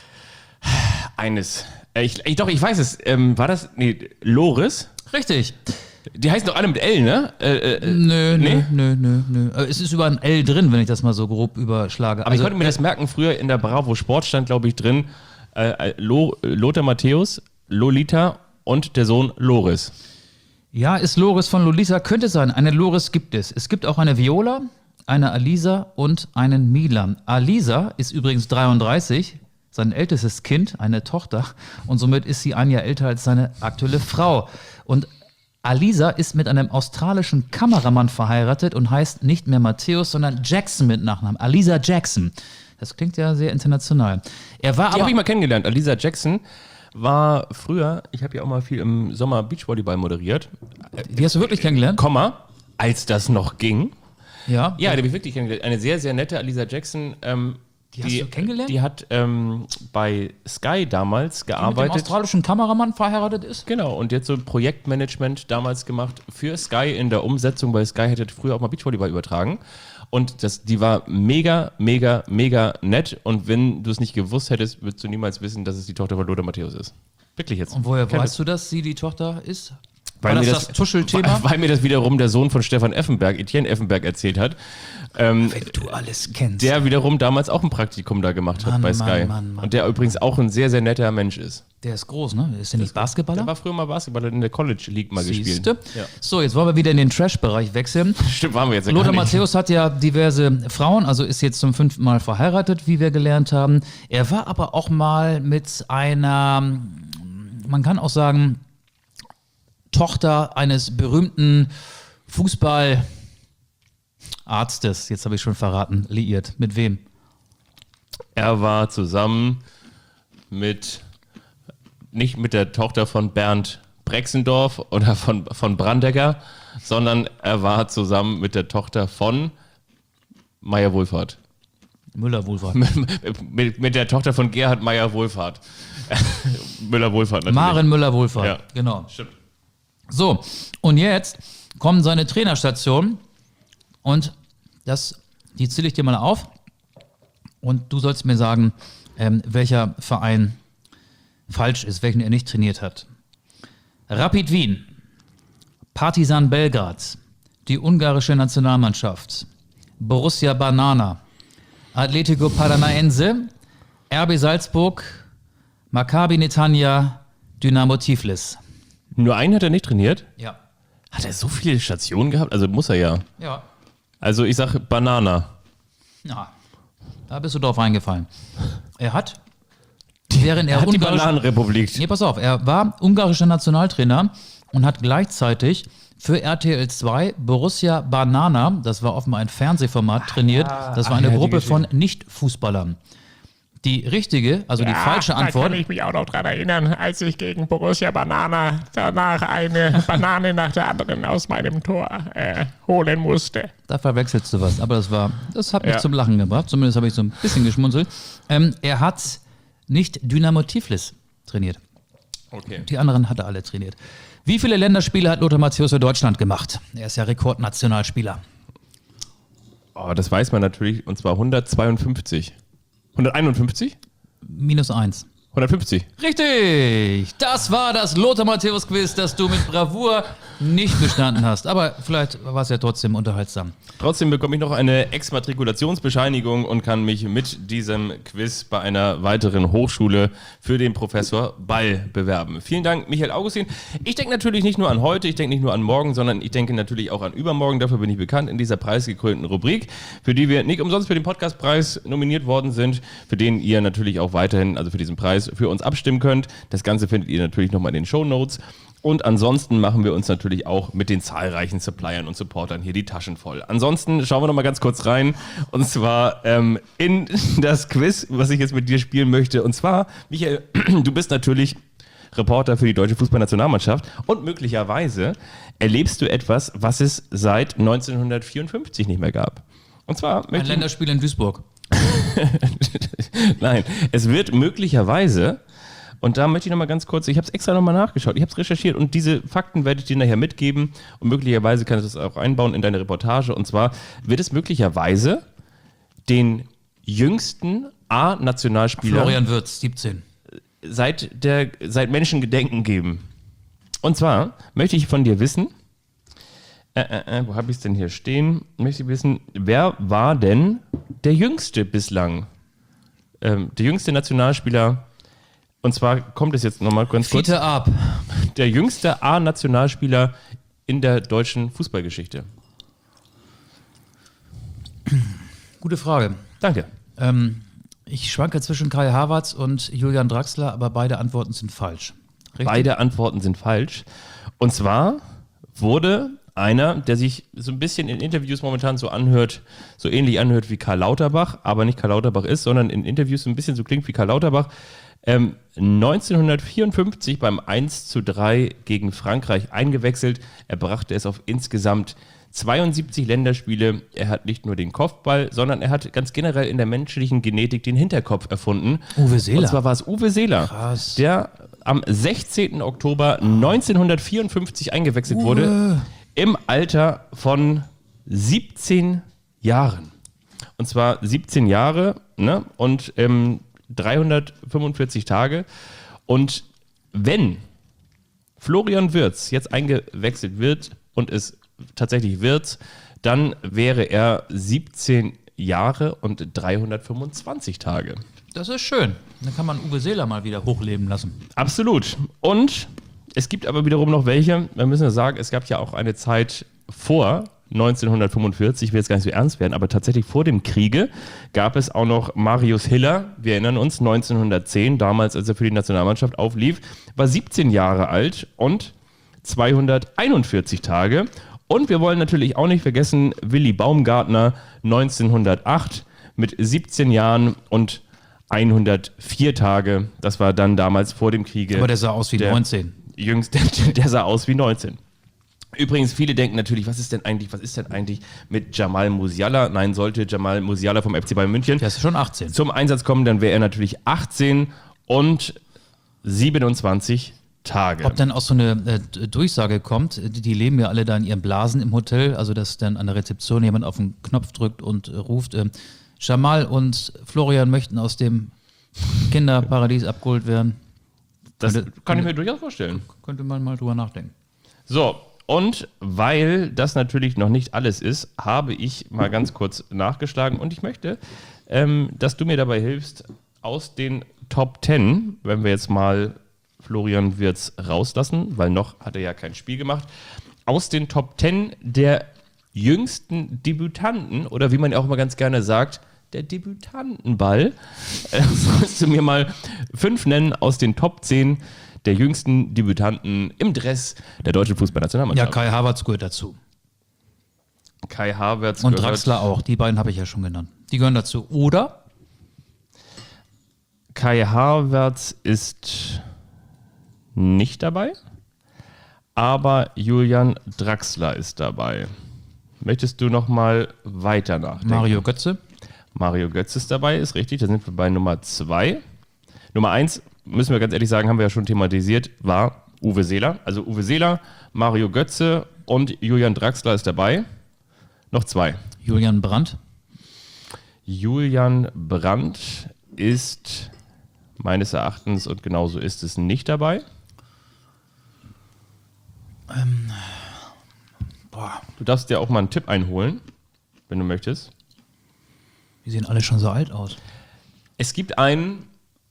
Eines. Äh, ich, ich, doch, ich weiß es. Ähm, war das? Nee, Loris? Richtig. Die heißen doch alle mit L, ne? Äh, äh, Nö, nee? nö, nö, nö, nö. Äh, Es ist über ein L drin, wenn ich das mal so grob überschlage. Aber ich konnte mir das merken, früher in der Bravo Sport stand, glaube ich, drin, äh, Lo, Lothar Matthäus, Lolita und der Sohn Loris. Ja, ist Loris von Lolita, könnte sein. Eine Loris gibt es. Es gibt auch eine Viola, eine Alisa und einen Milan. Alisa ist übrigens dreiunddreißig, sein ältestes Kind, eine Tochter. Und somit ist sie ein Jahr älter als seine aktuelle Frau. Und Alisa ist mit einem australischen Kameramann verheiratet und heißt nicht mehr Matthäus, sondern Jackson mit Nachnamen. Alisa Jackson. Das klingt ja sehr international. Er war Die aber habe ich mal kennengelernt. Alisa Jackson war früher, ich habe ja auch mal viel im Sommer Beachvolleyball moderiert, die hast du wirklich kennengelernt? Komma, als das noch ging. Ja. Ja, die habe ich wirklich kennengelernt. Eine sehr, sehr nette Alisa Jackson. Ähm, Die hast du kennengelernt? Die hat ähm, bei Sky damals Die mit dem gearbeitet. australischen Kameramann verheiratet ist? Genau, und jetzt so Projektmanagement damals gemacht für Sky in der Umsetzung, weil Sky hätte früher auch mal Beachvolleyball übertragen. Und das, die war mega, mega, mega nett. Und wenn du es nicht gewusst hättest, würdest du niemals wissen, dass es die Tochter von Lothar Matthäus ist. Wirklich jetzt. Und woher Kein weißt du, dass sie die Tochter ist? Weil War mir das das Tuschelthema? Weil, weil mir das wiederum der Sohn von Stefan Effenberg, Etienne Effenberg, erzählt hat. Ähm, Wenn du alles kennst. der wiederum damals auch ein Praktikum da gemacht hat Mann, bei Mann, Sky. Mann, Mann, und der übrigens auch ein sehr, sehr netter Mensch ist. Der ist groß, ne? Ist der nicht Basketballer? Der war früher mal Basketballer in der College League mal Siehste? gespielt. Ja. So, jetzt wollen wir wieder in den Trash-Bereich wechseln. Stimmt, waren wir jetzt ja Lothar gar nicht. Matthäus hat ja diverse Frauen, also ist jetzt zum fünften Mal verheiratet, wie wir gelernt haben. Er war aber auch mal mit einer, man kann auch sagen, Tochter eines berühmten Fußballarztes, jetzt habe ich schon verraten, liiert. Mit wem? Er war zusammen mit, nicht mit der Tochter von Bernd Brexendorf oder von, von Brandegger, sondern er war zusammen mit der Tochter von Meyer-Wohlfahrt. Müller-Wohlfahrt. mit, mit der Tochter von Gerhard Meyer-Wohlfahrt. Müller-Wohlfahrt natürlich. Maren Müller-Wohlfahrt, Ja. genau. Stimmt. So, und jetzt kommen seine Trainerstationen und das, die zähle ich dir mal auf und du sollst mir sagen, ähm, welcher Verein falsch ist, welchen er nicht trainiert hat. Rapid Wien, Partizan Belgrad, die ungarische Nationalmannschaft, Borussia Banana, Atletico Paranaense, R B Salzburg, Maccabi Netanya, Dynamo Tiflis. Nur einen hat er nicht trainiert? Ja. Hat er so viele Stationen gehabt? Also muss er ja. Ja. Also ich sage Banana. Ja. Da bist du drauf eingefallen. Er hat, während er, Er hat die ungarisch- Bananenrepublik. Nee, pass auf, er war ungarischer Nationaltrainer und hat gleichzeitig für R T L zwei Borussia Banana, das war offenbar ein Fernsehformat, trainiert. Das war Ach eine ja, die Gruppe Geschichte. von Nicht-Fußballern. Die richtige, also die falsche Da Antwort, kann ich mich auch noch dran erinnern, als ich gegen Borussia Banana danach eine Banane nach der anderen aus meinem Tor äh, holen musste. da verwechselst du was, aber das war, das hat mich Ja. zum Lachen gebracht, zumindest habe ich so ein bisschen geschmunzelt. Ähm, er hat nicht Dynamo Tiflis trainiert. Okay. Die anderen hat er alle trainiert. Wie viele Länderspiele hat Lothar Matthäus für Deutschland gemacht? Er ist ja Rekordnationalspieler. Oh, das weiß man natürlich, und zwar hundertzweiundfünfzig. hunderteinundfünfzig? Minus eins. hundertfünfzig. Richtig! Das war das Lothar Matthäus Quiz, das du mit Bravour nicht bestanden hast. Aber vielleicht war es ja trotzdem unterhaltsam. Trotzdem bekomme ich noch eine Exmatrikulationsbescheinigung und kann mich mit diesem Quiz bei einer weiteren Hochschule für den Professor Ball bewerben. Vielen Dank, Michael Augustin. Ich denke natürlich nicht nur an heute, ich denke nicht nur an morgen, sondern ich denke natürlich auch an übermorgen. Dafür bin ich bekannt in dieser preisgekrönten Rubrik, für die wir nicht umsonst für den Podcastpreis nominiert worden sind, für den ihr natürlich auch weiterhin, also für diesen Preis, für uns abstimmen könnt. Das Ganze findet ihr natürlich nochmal in den Shownotes. Und ansonsten machen wir uns natürlich auch mit den zahlreichen Suppliern und Supportern hier die Taschen voll. Ansonsten schauen wir noch mal ganz kurz rein. Und zwar ähm, in das Quiz, was ich jetzt mit dir spielen möchte. Und zwar, Michael, du bist natürlich Reporter für die deutsche Fußballnationalmannschaft. Und möglicherweise erlebst du etwas, was es seit neunzehnhundertvierundfünfzig nicht mehr gab. Und zwar Ein möchte ich... Länderspiel in Duisburg. Nein, es wird möglicherweise... Und da möchte ich nochmal ganz kurz, ich habe es extra nochmal nachgeschaut, ich habe es recherchiert und diese Fakten werde ich dir nachher mitgeben und möglicherweise kannst du das auch einbauen in deine Reportage. Und zwar wird es möglicherweise den jüngsten A-Nationalspieler Florian Wirtz, siebzehn. seit, der, seit Menschengedenken geben. Und zwar möchte ich von dir wissen, äh, äh, äh, wo habe ich es denn hier stehen, möchte ich wissen, wer war denn der jüngste bislang, ähm, der jüngste Nationalspieler. Und zwar kommt es jetzt nochmal ganz kurz. Fiete Ab. Der jüngste A-Nationalspieler in der deutschen Fußballgeschichte. Gute Frage. Danke. Ähm, ich schwanke zwischen Kai Havertz und Julian Draxler, aber beide Antworten sind falsch. Richtig? Beide Antworten sind falsch. Und zwar wurde einer, der sich so ein bisschen in Interviews momentan so anhört, so ähnlich anhört wie Karl Lauterbach, aber nicht Karl Lauterbach ist, sondern in Interviews so ein bisschen so klingt wie Karl Lauterbach, Ähm, neunzehnhundertvierundfünfzig beim eins zu drei gegen Frankreich eingewechselt. Er brachte es auf insgesamt zweiundsiebzig Länderspiele. Er hat nicht nur den Kopfball, sondern er hat ganz generell in der menschlichen Genetik den Hinterkopf erfunden. Uwe Seeler. Und zwar war es Uwe Seeler, Krass. der am sechzehnten Oktober neunzehnhundertvierundfünfzig eingewechselt wurde, im Alter von siebzehn Jahren. Und zwar siebzehn Jahre, ne? Und ähm, dreihundertfünfundvierzig Tage. Und wenn Florian Wirtz jetzt eingewechselt wird und es tatsächlich wird, dann wäre er siebzehn Jahre und dreihundertfünfundzwanzig Tage. Das ist schön. Dann kann man Uwe Seeler mal wieder hochleben lassen. Absolut. Und es gibt aber wiederum noch welche, wir müssen ja sagen, es gab ja auch eine Zeit vor neunzehnhundertfünfundvierzig, ich will jetzt gar nicht so ernst werden, aber tatsächlich vor dem Kriege gab es auch noch Marius Hiller, wir erinnern uns, neunzehnhundertzehn, damals als er für die Nationalmannschaft auflief, war siebzehn Jahre alt und zweihunderteinundvierzig Tage. Und wir wollen natürlich auch nicht vergessen, Willy Baumgartner neunzehnhundertacht mit siebzehn Jahren und hundertvier Tage. Das war dann damals vor dem Kriege. Aber der sah aus wie der neunzehn. Jüngste, der sah aus wie neunzehn. Übrigens, viele denken natürlich, was ist denn eigentlich, was ist denn eigentlich mit Jamal Musiala? Nein, sollte Jamal Musiala vom F C Bayern München Der ist schon achtzehn. zum Einsatz kommen, dann wäre er natürlich achtzehn und siebenundzwanzig Tage. Ob dann auch so eine äh, Durchsage kommt, die, die leben ja alle da in ihren Blasen im Hotel, also dass dann an der Rezeption jemand auf den Knopf drückt und äh, ruft, äh, Jamal und Florian möchten aus dem Kinderparadies abgeholt werden. Das könnte- kann ich mir durchaus vorstellen. Könnte man mal drüber nachdenken. So, und weil das natürlich noch nicht alles ist, habe ich mal ganz kurz nachgeschlagen und ich möchte, ähm, dass du mir dabei hilfst, aus den Top zehn, wenn wir jetzt mal Florian Wirtz rauslassen, weil noch hat er ja kein Spiel gemacht, aus den Top zehn der jüngsten Debütanten oder wie man ja auch immer ganz gerne sagt, der Debütantenball, äh, sollst du mir mal fünf nennen aus den Top zehn der jüngsten Debütanten im Dress der deutschen Ja, Fußballnationalmannschaft. Kai Havertz gehört dazu. Kai Havertz Und gehört- Draxler auch. Die beiden habe ich ja schon genannt. Die gehören dazu. Oder? Kai Havertz ist nicht dabei, aber Julian Draxler ist dabei. Möchtest du noch mal weiter nachdenken? Mario Götze? Mario Götze ist dabei, ist richtig. Da sind wir bei Nummer zwei. Nummer eins, müssen wir ganz ehrlich sagen, haben wir ja schon thematisiert, war Uwe Seeler. Also Uwe Seeler, Mario Götze und Julian Draxler ist dabei. Noch zwei. Julian Brandt? Julian Brandt ist meines Erachtens, und genauso ist es, nicht dabei. Boah, Du darfst dir auch mal einen Tipp einholen, wenn du möchtest. die sehen alle schon so alt aus. Es gibt einen,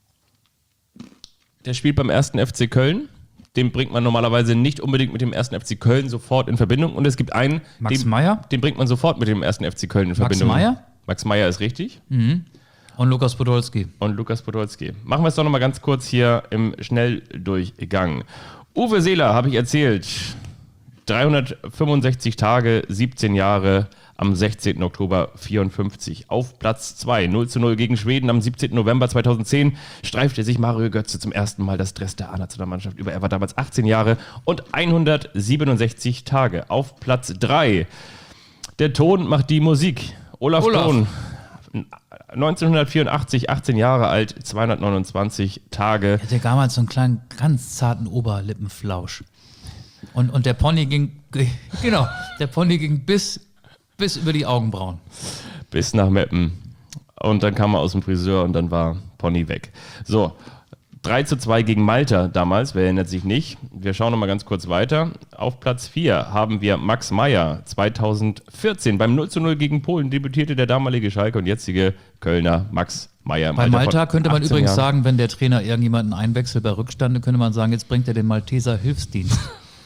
der spielt beim ersten F C Köln. Den bringt man normalerweise nicht unbedingt mit dem ersten F C Köln sofort in Verbindung. Und es gibt einen, Max den, Meyer? den bringt man sofort mit dem ersten F C Köln in Max Verbindung. Meyer? Max Meyer ist richtig. Und Lukas Podolski. Und Lukas Podolski. Machen wir es doch nochmal ganz kurz hier im Schnelldurchgang. Uwe Seeler, habe ich erzählt, dreihundertfünfundsechzig Tage, siebzehn Jahre, am sechzehnten Oktober vierundfünfzig. Auf Platz zwei, null zu null gegen Schweden am siebzehnten November zweitausendzehn, streifte sich Mario Götze zum ersten Mal das Dress der A-Nationalmannschaft über. Er war damals achtzehn Jahre und hundertsiebenundsechzig Tage. Auf Platz drei, der Ton macht die Musik. Olaf, Olaf. Thon, neunzehnhundertvierundachtzig, achtzehn Jahre alt, zweihundertneunundzwanzig Tage. Er hatte damals so einen kleinen, ganz zarten Oberlippenflausch. Und, und der Pony ging, genau, der Pony ging bis, bis über die Augenbrauen. Bis nach Meppen. Und dann kam er aus dem Friseur und dann war Pony weg. So, drei zu zwei gegen Malta damals, wer erinnert sich nicht. Wir schauen noch mal ganz kurz weiter. Auf Platz vier haben wir Max Meyer, zweitausendvierzehn. Beim null zu null gegen Polen debütierte der damalige Schalke und jetzige Kölner Max Meyer. im Bei Alter Malta von könnte man achtzehn übrigens Jahren. sagen, wenn der Trainer irgendjemanden einwechselt bei Rückstande, könnte man sagen, jetzt bringt er den Malteser Hilfsdienst.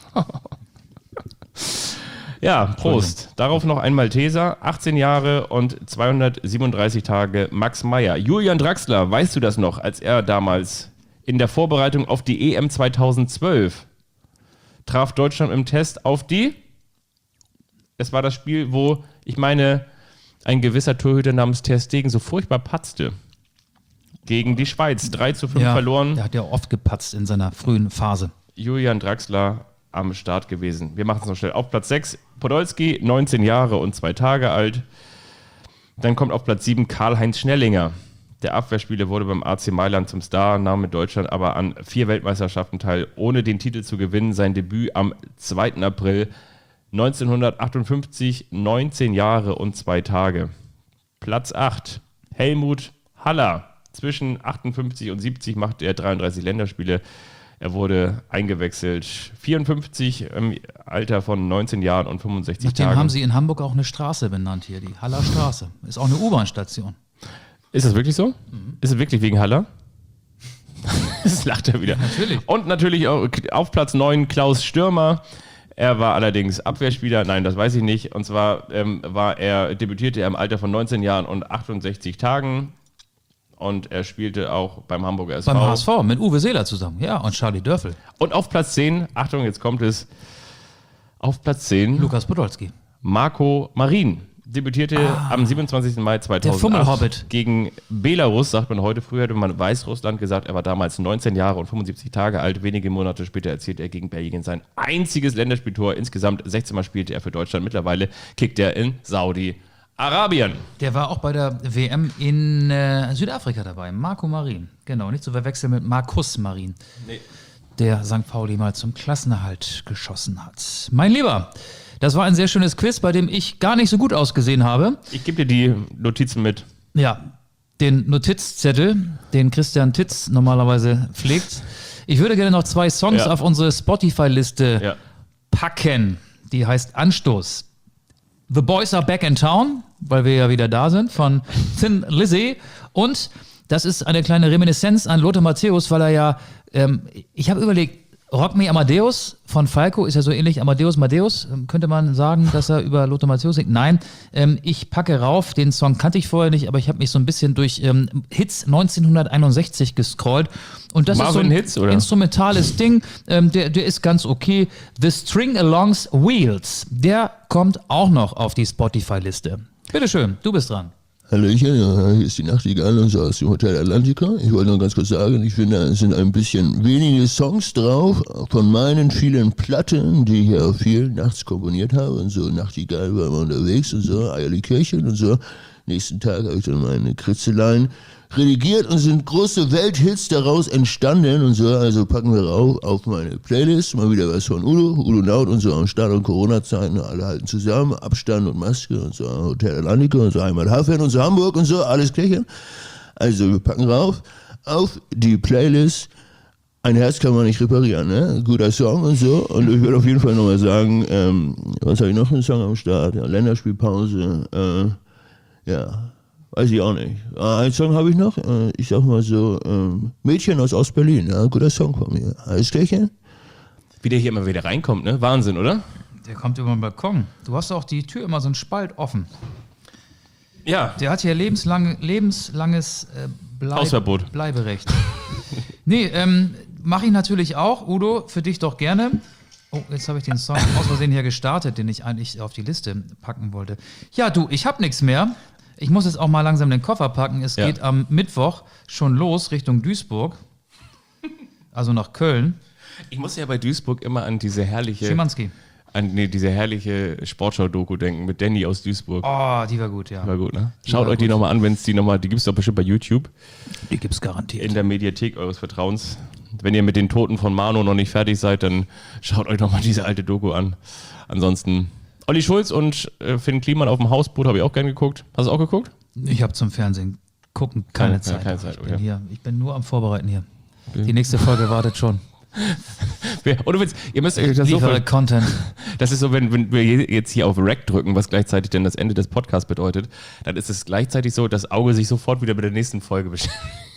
Ja, Prost. Darauf noch ein Malteser, achtzehn Jahre und zweihundertsiebenunddreißig Tage Max Meyer. Julian Draxler, weißt du das noch, als er damals in der Vorbereitung auf die E M zweitausendzwölf traf Deutschland im Test auf die? Es war das Spiel, wo, ich meine, ein gewisser Torhüter namens Ter Stegen so furchtbar patzte. Gegen die Schweiz. drei zu fünf verloren. Der hat ja oft gepatzt in seiner frühen Phase. Julian Draxler am Start gewesen. Wir machen es noch schnell. Auf Platz sechs Podolski, neunzehn Jahre und zwei Tage alt. Dann kommt auf Platz sieben Karl-Heinz Schnellinger. Der Abwehrspieler wurde beim A C Mailand zum Star, nahm mit Deutschland aber an vier Weltmeisterschaften teil, ohne den Titel zu gewinnen. Sein Debüt am zweiten April neunzehnhundertachtundfünfzig, neunzehn Jahre und zwei Tage. Platz acht Helmut Haller. Zwischen achtundfünfzig und siebzig machte er dreiunddreißig Länderspiele. Er wurde eingewechselt. vierundfünfzig im Alter von neunzehn Jahren und fünfundsechzig Nachdem Tagen. haben sie in Hamburg auch eine Straße benannt hier, die Haller Straße. Ist auch eine U-Bahn-Station. Ist das wirklich so? Mhm. Ist es wirklich wegen Haller? Das lacht er wieder. Natürlich. Und natürlich auch auf Platz neun Klaus Stürmer. Er war allerdings Abwehrspieler. Nein, das weiß ich nicht. Und zwar ähm, war er, debütierte er im Alter von neunzehn Jahren und achtundsechzig Tagen. und er spielte auch beim Hamburger S V. Beim H S V mit Uwe Seeler zusammen. Ja, und Charlie Dörfel. Und auf Platz zehn, Achtung, jetzt kommt es, auf Platz zehn, Lukas Podolski. Marco Marin. Debütierte am siebenundzwanzigsten Mai zweitausendacht Fummelhobbit. gegen Belarus, sagt man heute. Früher hätte man Weißrussland gesagt. Er war damals neunzehn Jahre und fünfundsiebzig Tage alt. Wenige Monate später erzielte er gegen Belgien sein einziges Länderspieltor. Insgesamt sechzehn Mal spielte er für Deutschland. Mittlerweile kickt er in Saudi-Arabien. Der war auch bei der W M in äh, Südafrika dabei. Marco Marin. Genau, nicht zu verwechseln mit Markus Marin. Nee. Der Sankt Pauli mal zum Klassenerhalt geschossen hat. Mein Lieber, das war ein sehr schönes Quiz, bei dem ich gar nicht so gut ausgesehen habe. Ich gebe dir die Notizen mit. Ja, den Notizzettel, den Christian Titz normalerweise pflegt. Ich würde gerne noch zwei Songs Ja. auf unsere Spotify-Liste Ja. packen. Die heißt Anstoß. The Boys Are Back in Town, weil wir ja wieder da sind, von Thin Lizzy. Und das ist eine kleine Reminiszenz an Lothar Matthäus, weil er ja, ähm, ich habe überlegt, Rock Me Amadeus von Falco ist ja so ähnlich, Amadeus Madeus. Ähm, könnte man sagen, dass er über Lothar Matthäus singt? Nein, ähm, ich packe rauf, den Song kannte ich vorher nicht, aber ich habe mich so ein bisschen durch ähm, Hits neunzehnhunderteinundsechzig gescrollt. Und das Marvin ist so ein Hits, oder? instrumentales Ding, ähm, der, der ist ganz okay. The String Alongs Wheels, der kommt auch noch auf die Spotify-Liste. Bitteschön, du bist dran. Hallöchen, ja, hier ist die Nachtigall und so aus dem Hotel Atlantica. Ich wollte noch ganz kurz sagen, ich finde, es sind ein bisschen wenige Songs drauf von meinen vielen Platten, die ich ja viel nachts komponiert habe und so. Nachtigall war immer unterwegs und so, Eierlikirchen und so. Nächsten Tag habe ich dann meine Kritzeleien redigiert und sind große Welthits daraus entstanden und so. Also packen wir rauf auf meine Playlist. Mal wieder was von Udo, Udo Naut und so am Start und Corona-Zeiten. Alle halten zusammen, Abstand und Maske und so. Hotel Atlantica und so Heimathafen und so Hamburg und so. Alles klärchen. Also wir packen rauf auf die Playlist. Ein Herz kann man nicht reparieren, ne? Guter Song und so. Und ich würde auf jeden Fall nochmal sagen, ähm, was habe ich noch für einen Song am Start? Ja, Länderspielpause, äh, ja. Weiß ich auch nicht. Ah, einen Song habe ich noch. Äh, ich sag mal so, ähm, Mädchen aus Ostberlin. Ja, guter Song von mir. Alles klärchen? Wie der hier immer wieder reinkommt, ne? Wahnsinn, oder? Der kommt über den Balkon. Du hast auch die Tür immer so einen Spalt offen. Ja. Der hat hier lebenslang, lebenslanges äh, Bleib Hausverbot. Bleiberecht. Nee, ähm, mache ich natürlich auch. Udo, für dich doch gerne. Oh, jetzt habe ich den Song aus Versehen hier gestartet, den ich eigentlich auf die Liste packen wollte. Ja, du, ich habe nichts mehr. Ich muss jetzt auch mal langsam den Koffer packen. Es Ja. geht am Mittwoch schon los Richtung Duisburg. Also nach Köln. Ich muss ja bei Duisburg immer an diese herrliche, Schimanski. an nee, diese herrliche Sportschau-Doku denken mit Danny aus Duisburg. Oh, die war gut, ja. War gut, ne? Schaut war euch die gut. nochmal an, wenn es die nochmal, die gibt es doch bestimmt bei YouTube, Die gibt's garantiert. in der Mediathek eures Vertrauens. Wenn ihr mit den Toten von Manu noch nicht fertig seid, dann schaut euch nochmal diese alte Doku an. Ansonsten Olli Schulz und äh, Finn Kliman auf dem Hausboot habe ich auch gern geguckt. Hast du auch geguckt? Ich habe zum Fernsehen gucken keine, Keine- Zeit. keine Zeit, ich, bin okay. hier, ich bin nur am Vorbereiten hier. Die nächste Folge wartet schon. Wer- Oder willst, ihr müsst euch das so Liefere vorstellen. Content. Das ist so, wenn, wenn wir je- jetzt hier auf Rec drücken, was gleichzeitig dann das Ende des Podcasts bedeutet, dann ist es gleichzeitig so, dass das Auge sich sofort wieder mit der nächsten Folge beschäftigt.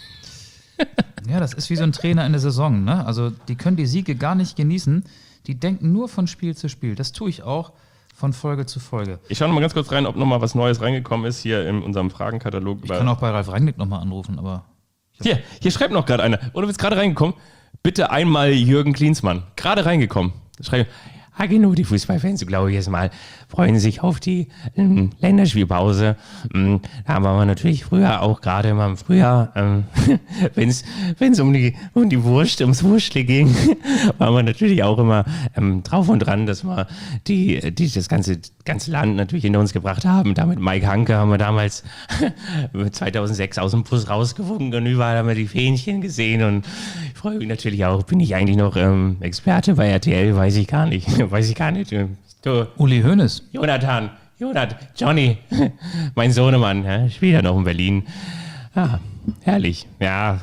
Ja, das ist wie so ein Trainer in der Saison. Ne? Also die können die Siege gar nicht genießen. Die denken nur von Spiel zu Spiel. Das tue ich auch von Folge zu Folge. Ich schaue noch mal ganz kurz rein, ob noch mal was Neues reingekommen ist hier in unserem Fragenkatalog. Ich kann auch bei Ralf Rangnick nochmal anrufen, aber Hier, hier schreibt noch gerade einer. Oder bist gerade reingekommen? Bitte einmal Jürgen Klinsmann. Gerade reingekommen. Schreibt, ah, genug, die Fußballfans, glaube ich jetzt mal, freuen sich auf die ähm, Länderspielpause. Ähm, da waren wir natürlich früher auch gerade immer im Frühjahr, ähm, wenn es um die, um die Wurst, ums Wurstle ging, waren wir natürlich auch immer ähm, drauf und dran, dass wir die, die das ganze, ganze Land natürlich hinter uns gebracht haben. Da mit Mike Hanke haben wir damals zweitausendsechs aus dem Bus rausgewunken und überall haben wir die Fähnchen gesehen und ich freue mich natürlich auch, bin ich eigentlich noch ähm, Experte bei R T L, weiß ich gar nicht, weiß ich gar nicht. Du, Uli Hoeneß. Jonathan, Jonathan, Johnny, mein Sohnemann, ja, spielt ja noch in Berlin. Ja, herrlich, ja.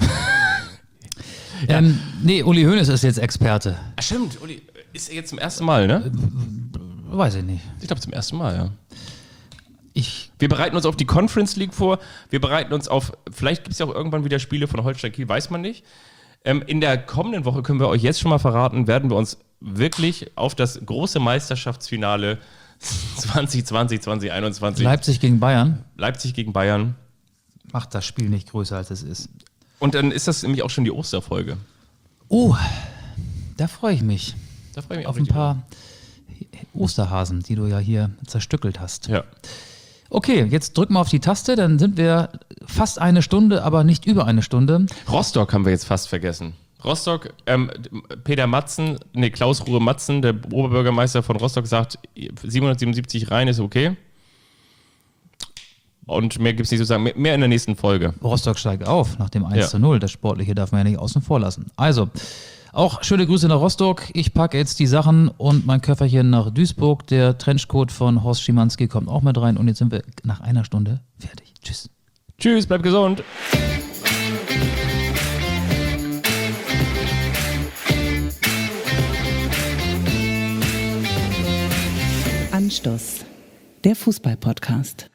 Ähm, nee, Uli Hoeneß ist jetzt Experte. Ach, stimmt, Uli, ist er jetzt zum ersten Mal, ne? Weiß ich nicht. Ich glaube zum ersten Mal, ja. Ich, Wir bereiten uns auf die Conference League vor. Wir bereiten uns auf, vielleicht gibt es ja auch irgendwann wieder Spiele von Holstein Kiel, weiß man nicht. Ähm, in der kommenden Woche können wir euch jetzt schon mal verraten, werden wir uns wirklich auf das große Meisterschaftsfinale zwanzig zwanzig, zwanzig einundzwanzig Leipzig gegen Bayern. Leipzig gegen Bayern Macht das Spiel nicht größer, als es ist. Und dann ist das nämlich auch schon die Osterfolge. Oh, da freue ich mich. Da freue ich mich Auf auch ein richtig paar Osterhasen, die du ja hier zerstückelt hast. drauf. Ja. Okay, jetzt drück mal auf die Taste, dann sind wir fast eine Stunde, aber nicht über eine Stunde. Rostock haben wir jetzt fast vergessen. Rostock, ähm, Peter Matzen, nee, Klaus Ruhe Matzen, der Oberbürgermeister von Rostock, sagt, siebenhundertsiebenundsiebzig rein ist okay. Und mehr gibt es nicht zu sagen, mehr, mehr in der nächsten Folge. Rostock steigt auf nach dem eins Ja. zu null. Das Sportliche darf man ja nicht außen vor lassen. Also, auch schöne Grüße nach Rostock. Ich packe jetzt die Sachen und mein Köfferchen nach Duisburg. Der Trenchcoat von Horst Schimanski kommt auch mit rein. Und jetzt sind wir nach einer Stunde fertig. Tschüss. Tschüss, bleibt gesund. Anstoß, der Fußball-Podcast.